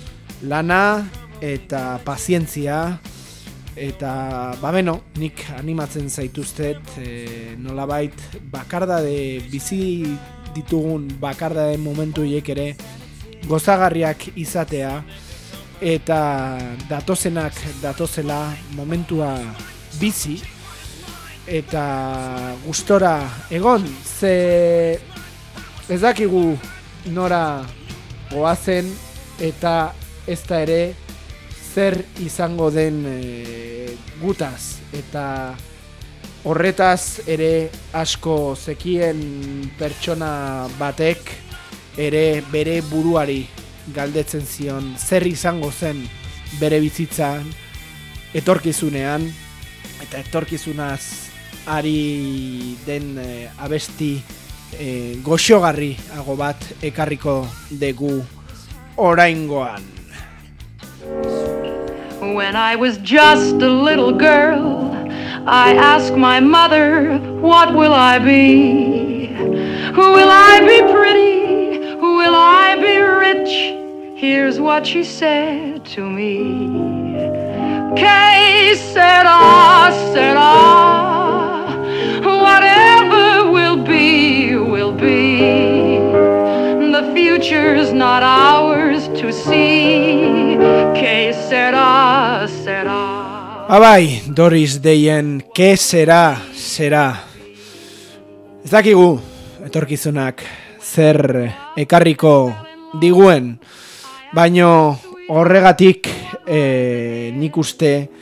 Speaker 1: eta pazientzia. Eta nik animatzen zaituztet nolabait bakardade bizi ditugun bakardade momentu hiek ere gozagarriak izatea, eta datozenak datozela momentua bizi eta gustora egon, ze ez dakigu nora goazen eta ez da ere zer izango den gutaz, eta horretaz ere asko zekien pertsona batek ere bere buruari galdetzen zion zer izango zen bere bizitzan etorkizunean, eta etorkizunaz ari den abesti goxogarriago bat ekarriko dugu oraingoan.
Speaker 5: When I was just a little girl, I asked my mother, what will I be? Will I be pretty? Will I be rich? Here's what she said to me. Que sera, sera, whatever will be, will be. The future's not ours to see. Que sera, sera.
Speaker 1: Abai, Doris Dayen, que sera, sera. Ez dakigu etorkizunak zer ekarriko diguen, baino horregatik nik uste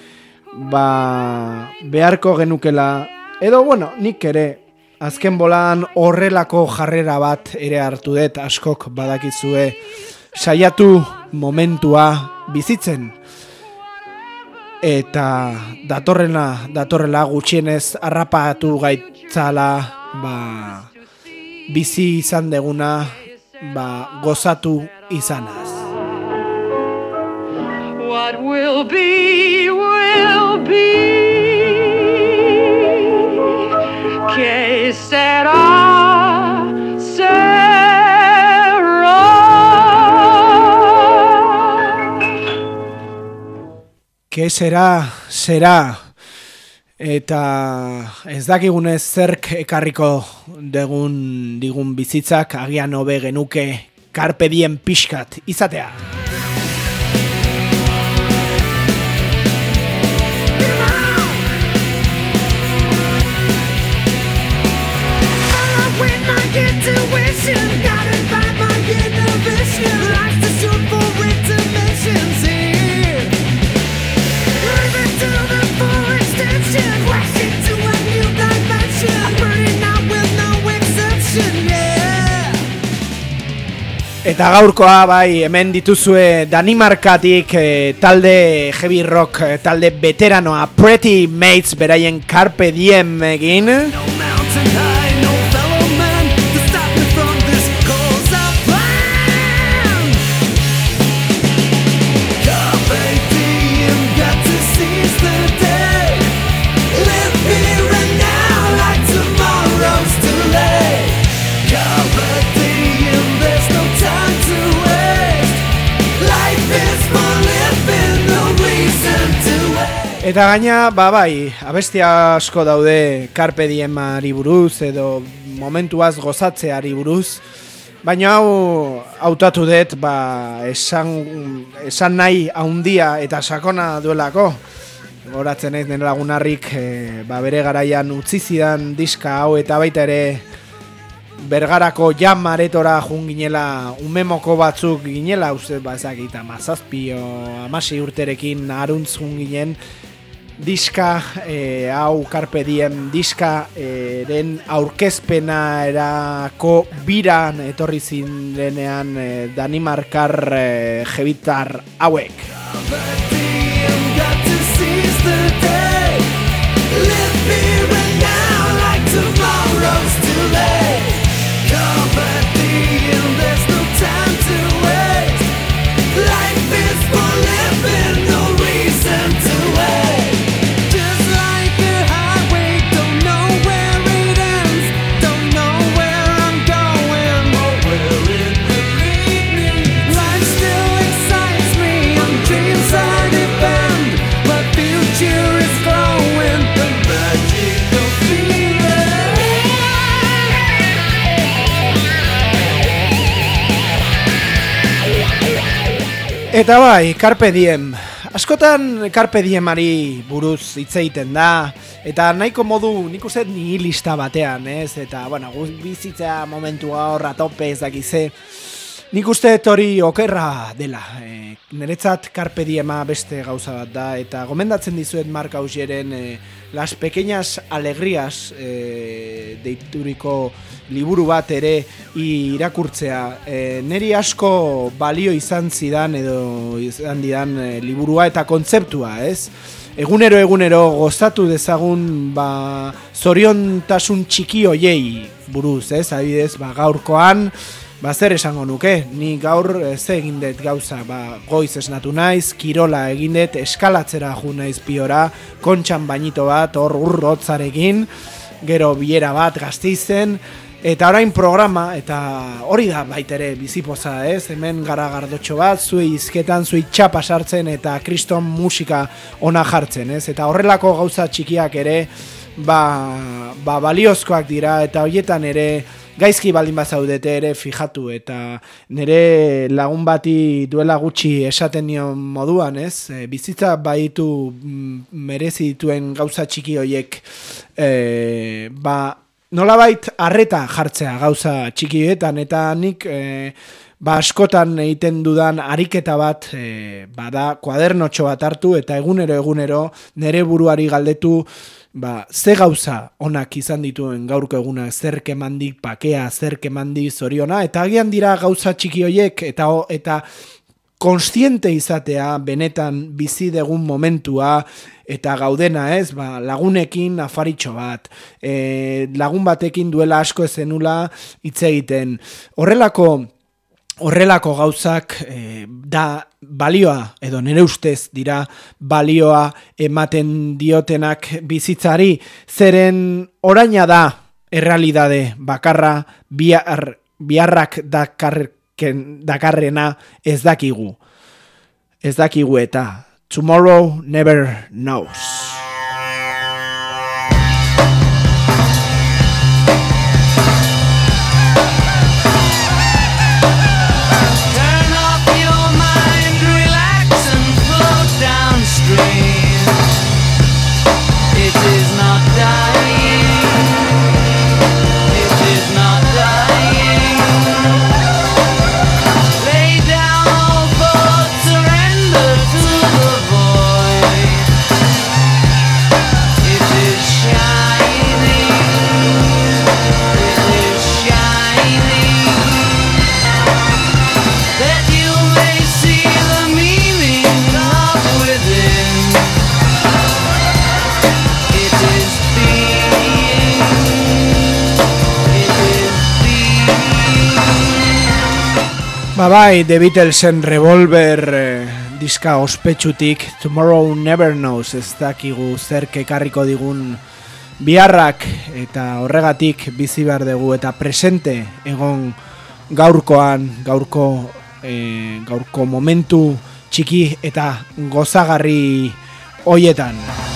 Speaker 1: beharko genukela, edo nik ere azken bolan horrelako jarrera bat ere hartu dut, askok badakizue, saiatu momentua bizitzen, eta datorrela gutxienez harrapatu gaitzala bizi izan deguna gozatu izanaz.
Speaker 5: What will be, will be. Que sera, sera.
Speaker 1: Que sera, sera. Eta ez dakigunez zerk ekarriko digun bizitzak, agian hobe genuke carpe diem pixkat izatea.
Speaker 10: Extension, rush into a new dimension. I'm burning out with no exception.
Speaker 1: Eta gaurkoa bai hemen dituzue Danimarkatik talde heavy rock, talde veteranoa Pretty Mates beraien Carpe Diem egin. Eta gaina, bai, abestia asko daude Carpe Diemari buruz edo momentuaz gozatzeari buruz, baina hau hautatu dut esan nahi haundia eta sakona duelako. Goratzen ez nire lagunarrik bere garaian utzi zidan diska hau eta baita ere Bergarako jam aretora jun ginela, umemoko batzuk ginela, uste ezakit 17 o 16 urterekin aruntz jun ginen, diska hau Carpe Diem diska den aurkezpena erako biran etorri zirenean Danimarkar jebitar hauek. Eta bai, Carpe Diem. Askotan Carpe Diemari buruz hitz egiten da, eta nahiko modu nik uste nihilista batean, ez? Eta, bueno, bizitza momentua horra tope ez dakize. Nik uste hori okerra dela. Niretzat Carpe Diema beste gauza bat da, eta gomendatzen dizuet Mark Augieren Las Pequeñas Alegrías deituriko liburu bat ere irakurtzea. Neri asko balio izan zidan edo izan didan liburua eta kontzeptua, ez? Egunero gozatu dezagun zoriontasun txiki hoiei buruz, ez? Adibidez, gaurkoan zer esango nuke, ni gaur ze egin dut gauza, goiz esnatu naiz, kirola egin dut, eskalatzera ju naiz Piora, Kontxan bainito bat, hor urrotzarekin, gero bilera bat Gasteizen, eta orain programa, eta hori da baitere bizipoza, ez? Hemen gara gardotxo bat, zuei izketan, zuei txapa sartzen eta kriston musika ona jartzen, ez? Eta horrelako gauza txikiak ere, baliozkoak dira, eta horietan ere, gaizki baldin bazaudete ere fijatu, eta nire lagun bati duela gutxi esaten nion moduan, ez? Bizitza baitu merezi dituen gauza txiki hoiek, nolabait arreta jartzea gauza txikietan, eta nik askotan egiten dudan ariketa bat da kuadernotxo bat hartu, eta egunero nire buruari galdetu ze gauza onak izan dituen gaurko eguna, zer kemandi pakea, zer kemandi zoriona, eta agian dira gauza txiki hoiek, eta konstiente izatea benetan bizi degun momentua eta gaudena, ez? Lagunekin afaritxo bat, lagun batekin duela asko ezenula hitz egiten. Horrelako gauzak da balioa, edo nire ustez dira balioa ematen diotenak bizitzari, zeren oraina da errealidade bakarra, biharrak dakarrena ez dakigu. Ez dakigu eta tomorrow never knows. Bai, The Beatlesen Revolver diska ospetsutik Tomorrow Never Knows, ez dakigu zerk ekarriko digun biharrak, eta horregatik bizi behar dugu eta presente egon gaurko momentu txiki eta gozagarri hoietan.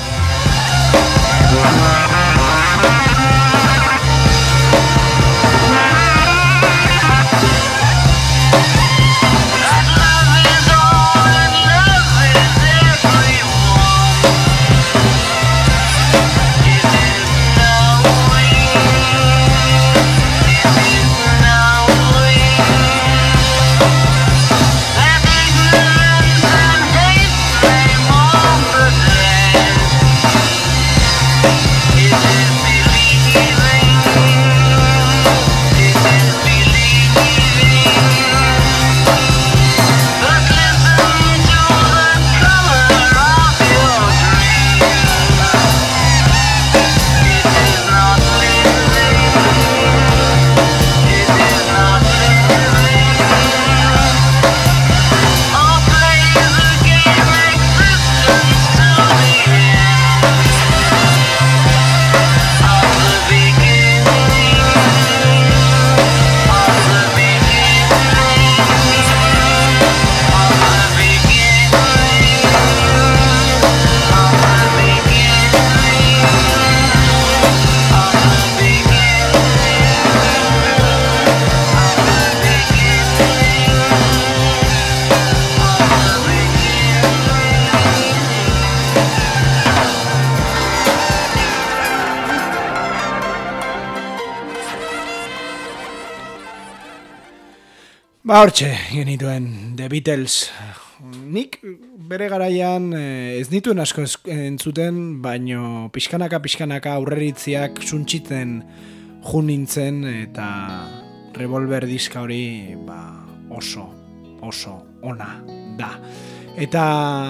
Speaker 1: Hortxe, genituen The Beatles. Nik bere garaian ez nituen asko entzuten, baino pixkanaka aurreritziak suntxitzen jun nintzen, eta Revolver diska hori oso ona da. Eta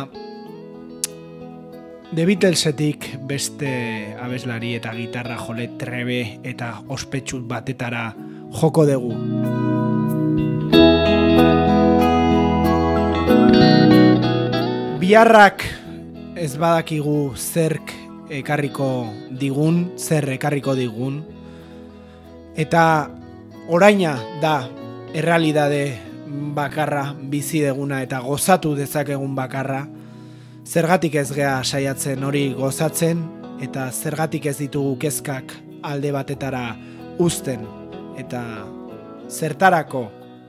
Speaker 1: The Beatlesetik beste abeslari eta gitarra jole trebe eta ospetsut batetara joko dugu. Biharrak ez badakigu zer ekarriko digun, eta oraina da errealidade bakarra bizi deguna eta gozatu dezakegun bakarra. Zergatik ez gea saiatzen hori gozatzen, eta zergatik ez ditugu kezkak alde batetara uzten, eta zertarako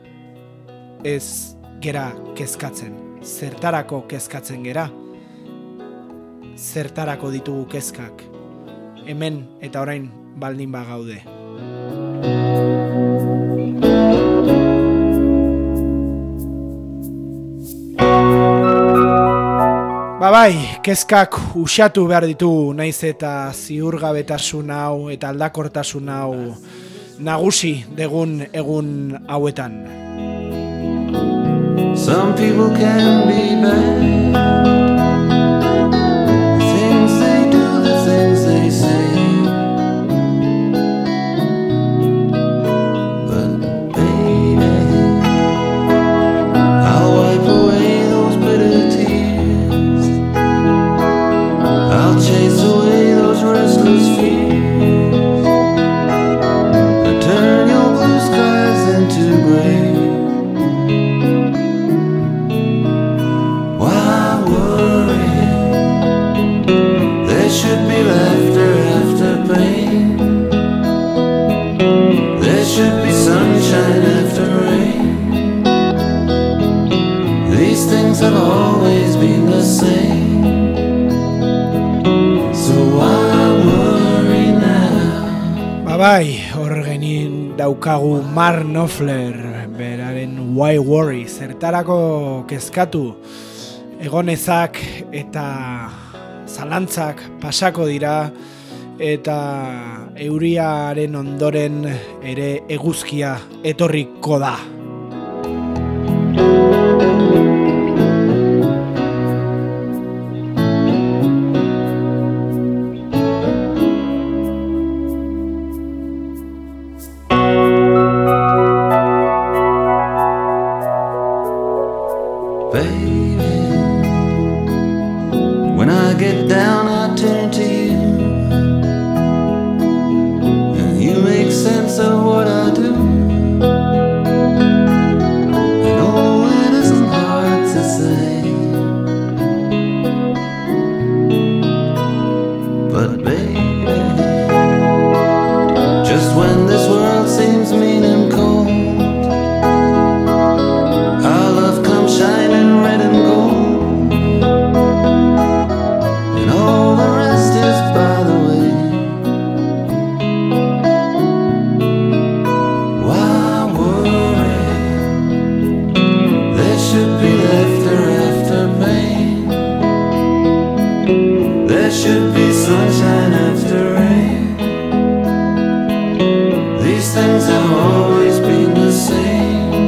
Speaker 1: ez gera kezkatzen. Zertarako kezkatzen gera? Zertarako ditugu kezkak? Hemen eta orain baldin bagaude. Bai, kezkak usatu behar ditugu, naiz eta ziurgabetasun hau eta aldakortasun hau nagusi degun egun hauetan.
Speaker 8: Some people can be bad. The things they do, the things they say. But baby, I'll wipe away those bitter tears. I'll chase away those restless fears. I'll turn your blue skies into gray. Should be laughter after pain. There should be sunshine after rain. These things have always been the same. So why worry now?
Speaker 1: Bai, hor genin daukagu Mark Knopfler, beraren Why Worry, zertarako kezkatu, egonezak eta zalantzak pasako dira, eta euriaren ondoren ere eguzkia etorriko da.
Speaker 10: I get down, I turn to you, and you make sense of what I do. I know it isn't hard to say, but baby, just when this world seems mean and cold, our love comes shining red and gold. All the rest is by the way. Why worry? There should be laughter after pain. There should be sunshine after rain. These things have always been the same.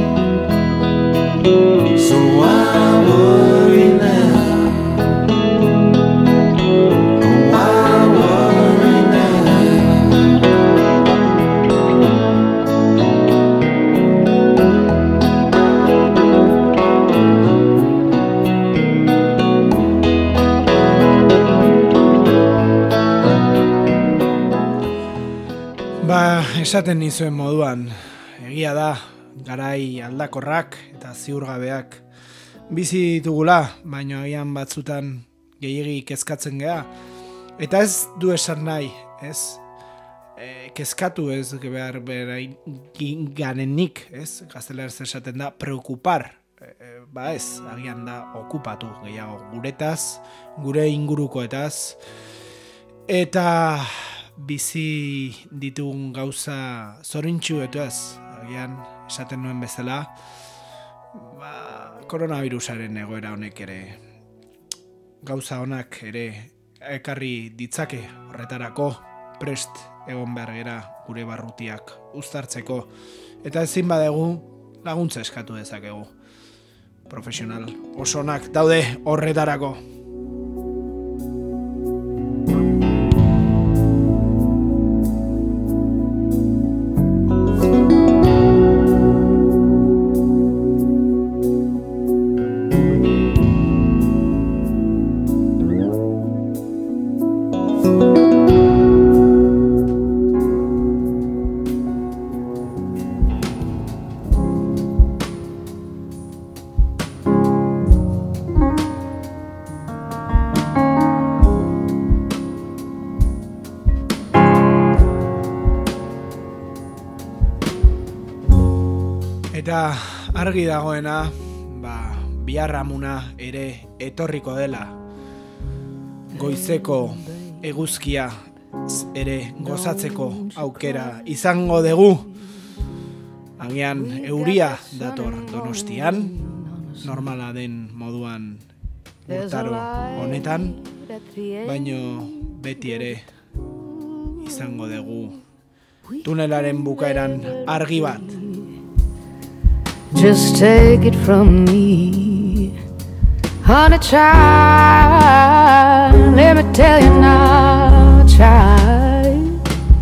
Speaker 10: So why worry now?
Speaker 1: Esaten nizuen moduan, egia da, garai aldakorrak eta ziurgabeak bizi ditugula, baina agian batzutan gehiegi kezkatzen gea. Eta ez du esan nahi, ez? Kezkatu ez behar ganenik, ez? Gazteleraz esaten da, preocupar. Ba ez, agian da, okupatu gehiago guretaz, gure ingurukoetaz. Eta bizi ditugun gauza zorintxuetuaz, agian esaten nuen bezala, koronavirusaren egoera honek ere, gauza honak ere ekarri ditzake horretarako prest egon behar gera gure barrutiak uztartzeko, eta ezin badegu laguntza eskatu dezakegu. Profesional osonak daude horretarako. Eta argi dagoena, biharramuna ere etorriko dela. Goizeko eguzkia ere gozatzeko aukera izango dugu. Agian euria dator Donostian, normala den moduan urtaro honetan, baino beti ere izango dugu tunelaren bukaeran argi bat.
Speaker 5: Just take it from me, honey child, let me tell you now, child,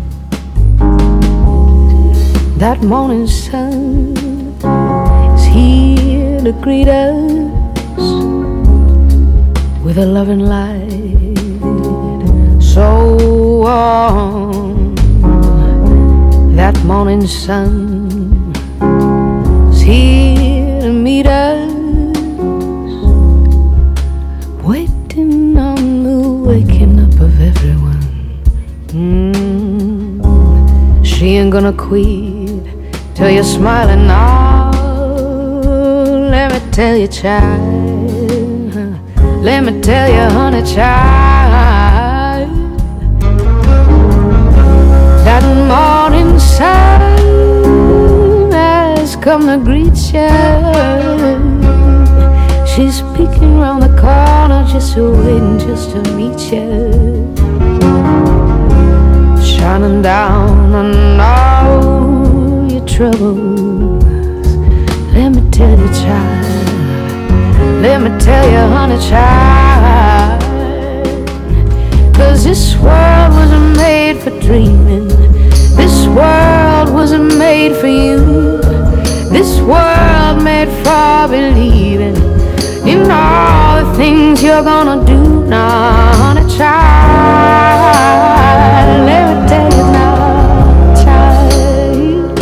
Speaker 5: that morning sun is here to greet us with a loving light so warm. That morning sun here to meet us, waiting on the waking up of everyone. She ain't gonna quit till you're smiling now. Let me tell you, child, let me tell you, honey, child, that morning sun come to greet you. She's peeking round the corner, just waiting just to meet you, shining down on all your troubles. Let me tell you, child, let me tell you, honey, child, 'cause this world wasn't made for dreaming, this world wasn't made for you. This world made for believing You know all the things you're gonna do now, honey child. Let me tell you now, child.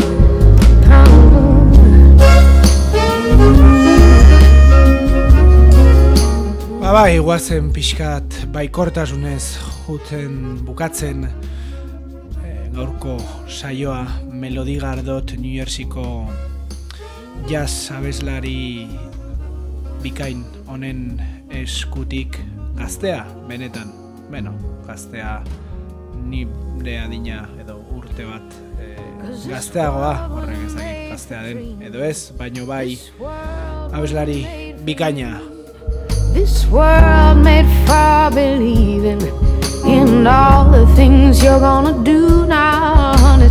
Speaker 1: Bai, guazen pixkat baikortasunez juten bukatzen gaurko saioa Melody Gardot New Jerseyko jazz abeslari bikain honen eskutik gaztea, benetan, gaztea nire adina edo urte bat gazteagoa, horrek ezagik gaztea den edo ez, baino bai abeslari bikaina.
Speaker 5: This world made for believing in all the things you're gonna do now, honey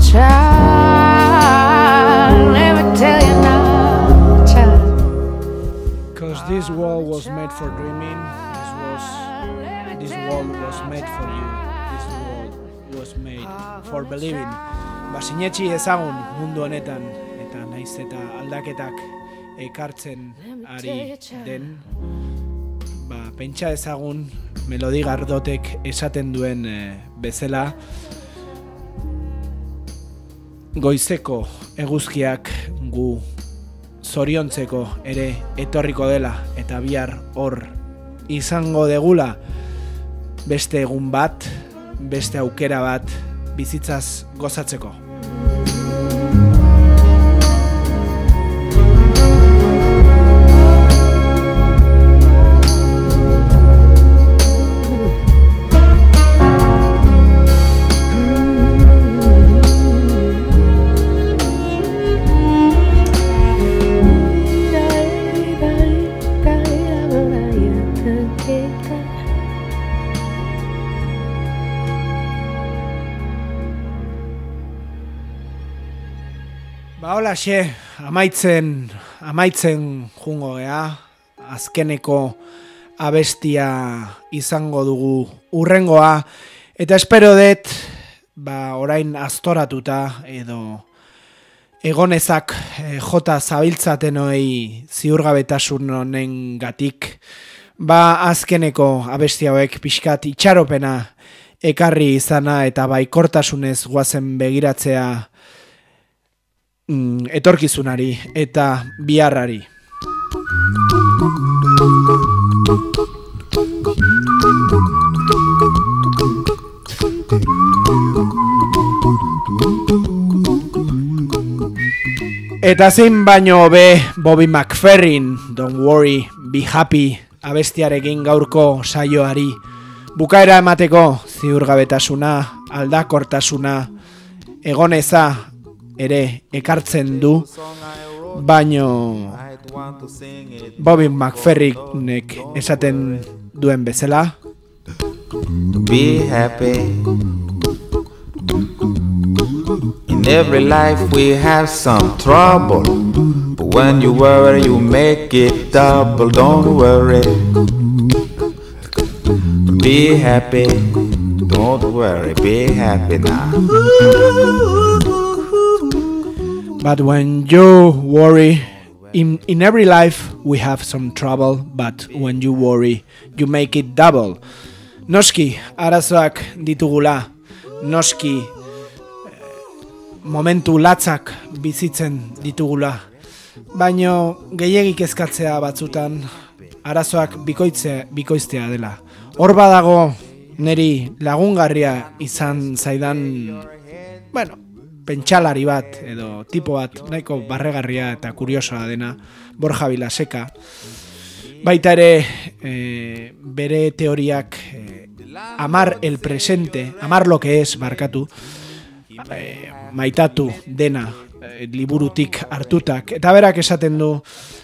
Speaker 5: child. Let me tell you now, child.
Speaker 1: Because this world was made for dreaming, this world was made for you, this world was made for believing. Sinetxi ezagun mundu honetan, eta naiz eta aldaketak ekartzen ari den, pentsa ezagun Melody Gardotek esaten duen bezala, goizeko eguzkiak gu zoriontzeko ere etorriko dela, eta bihar hor izango degula beste egun bat, beste aukera bat bizitzaz gozatzeko. Holaxe, amaitzen jungo gea, azkeneko abestia izango dugu urrengoa, eta espero dut, orain aztoratuta edo egonezak jota zabiltzaten hoi ziurgabetasun honen gatik, azkeneko abestia hauek pixkat itxaropena ekarri izana eta baikortasunez guazen begiratzea etorkizunari eta biharrari. Eta zein baino be Bobby McFerrin, Don't Worry, Be Happy abestiarekin gaurko saioari bukaera emateko ziurgabetasuna, aldakortasuna, egoneza ere ekartzen du, baino Bobby McFerrinek esaten duen bezala,
Speaker 11: be happy. In every life we have some trouble, but when you worry you make it double. Don't worry, be happy. Don't worry, be happy now.
Speaker 1: But when you worry, in every life we have some trouble, but when you worry, you make it double. Noski, arazoak ditugula, noski, momentu latzak bizitzen ditugula, baino gehiagik eskatzea batzutan arazoak bikoiztea dela. Hor badago neri lagungarria izan zaidan, pentsalari bat edo tipo bat nahiko barregarria eta kuriosoa dena, Borja Vilaseka. Baita ere bere teoriak amar el presente, amar lo que es, barkatu, maitatu dena liburutik hartutak, eta berak esaten du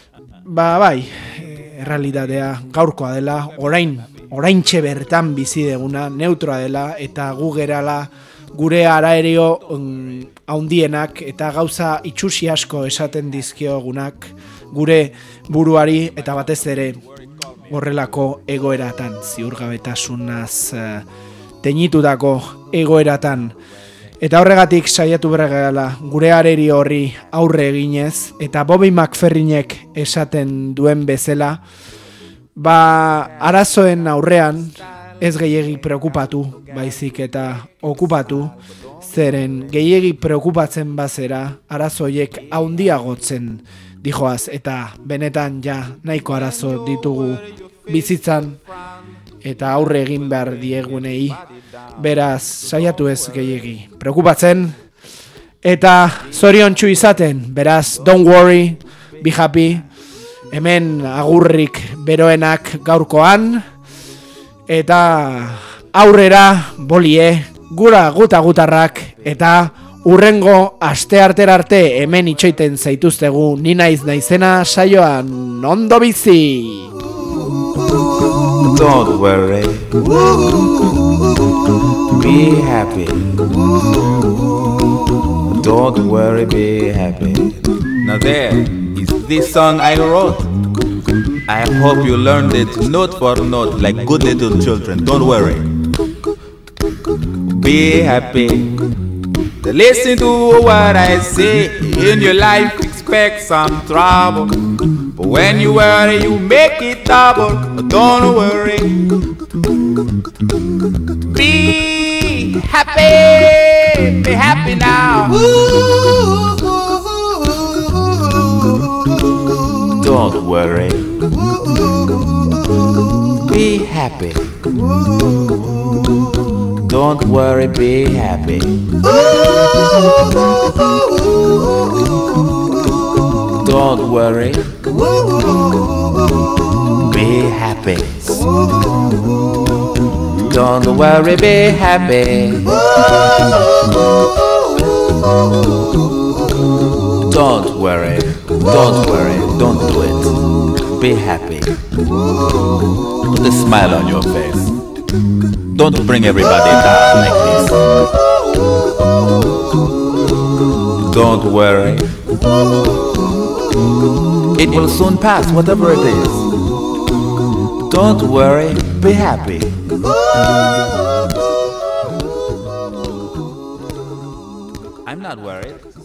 Speaker 1: errealitatea gaurkoa dela, oraintxe bertan bizi deguna, neutroa dela, eta gu gerala gure araerio haundienak eta gauza itxusi asko esaten dizkiogunak gure buruari, eta batez ere horrelako egoeratan, ziurgabetasunaz teñitutako egoeratan. Eta horregatik saiatu berregala gure arerio horri aurre eginez, eta Bobby McFerrinek esaten duen bezala, arazoen aurrean ez gehiegi preokupatu, baizik eta okupatu, zeren gehiegi preokupatzen bazera arazoiek haundiagotzen dijoaz, eta benetan ja nahiko arazo ditugu bizitzan eta aurre egin behar diegunei, beraz saiatu ez gehiegi preokupatzen eta zoriontsu izaten, beraz don't worry, be happy. Hemen agurrik beroenak gaurkoan, eta aurrera bolie, guta gutarrak, eta urrengo asteartera arte hemen itxoiten zaituztegu ni naiz naizena saioan ondo bizi!
Speaker 11: Don't worry, be happy. Don't worry, be happy. Now there is this song I wrote. I hope you learned it note for note like good little children. Don't worry, be happy. Listen to what I say. In your life expect some trouble, but when you worry you make it double. Don't worry, be happy now. Don't worry, be happy. Don't worry, be happy. Don't worry, be happy. Don't worry, be happy. Don't worry, don't do it. Be happy. Put a smile on your face. Don't bring everybody down like this. Don't worry. It will soon pass, whatever it is. Don't worry, be happy. I'm not worried.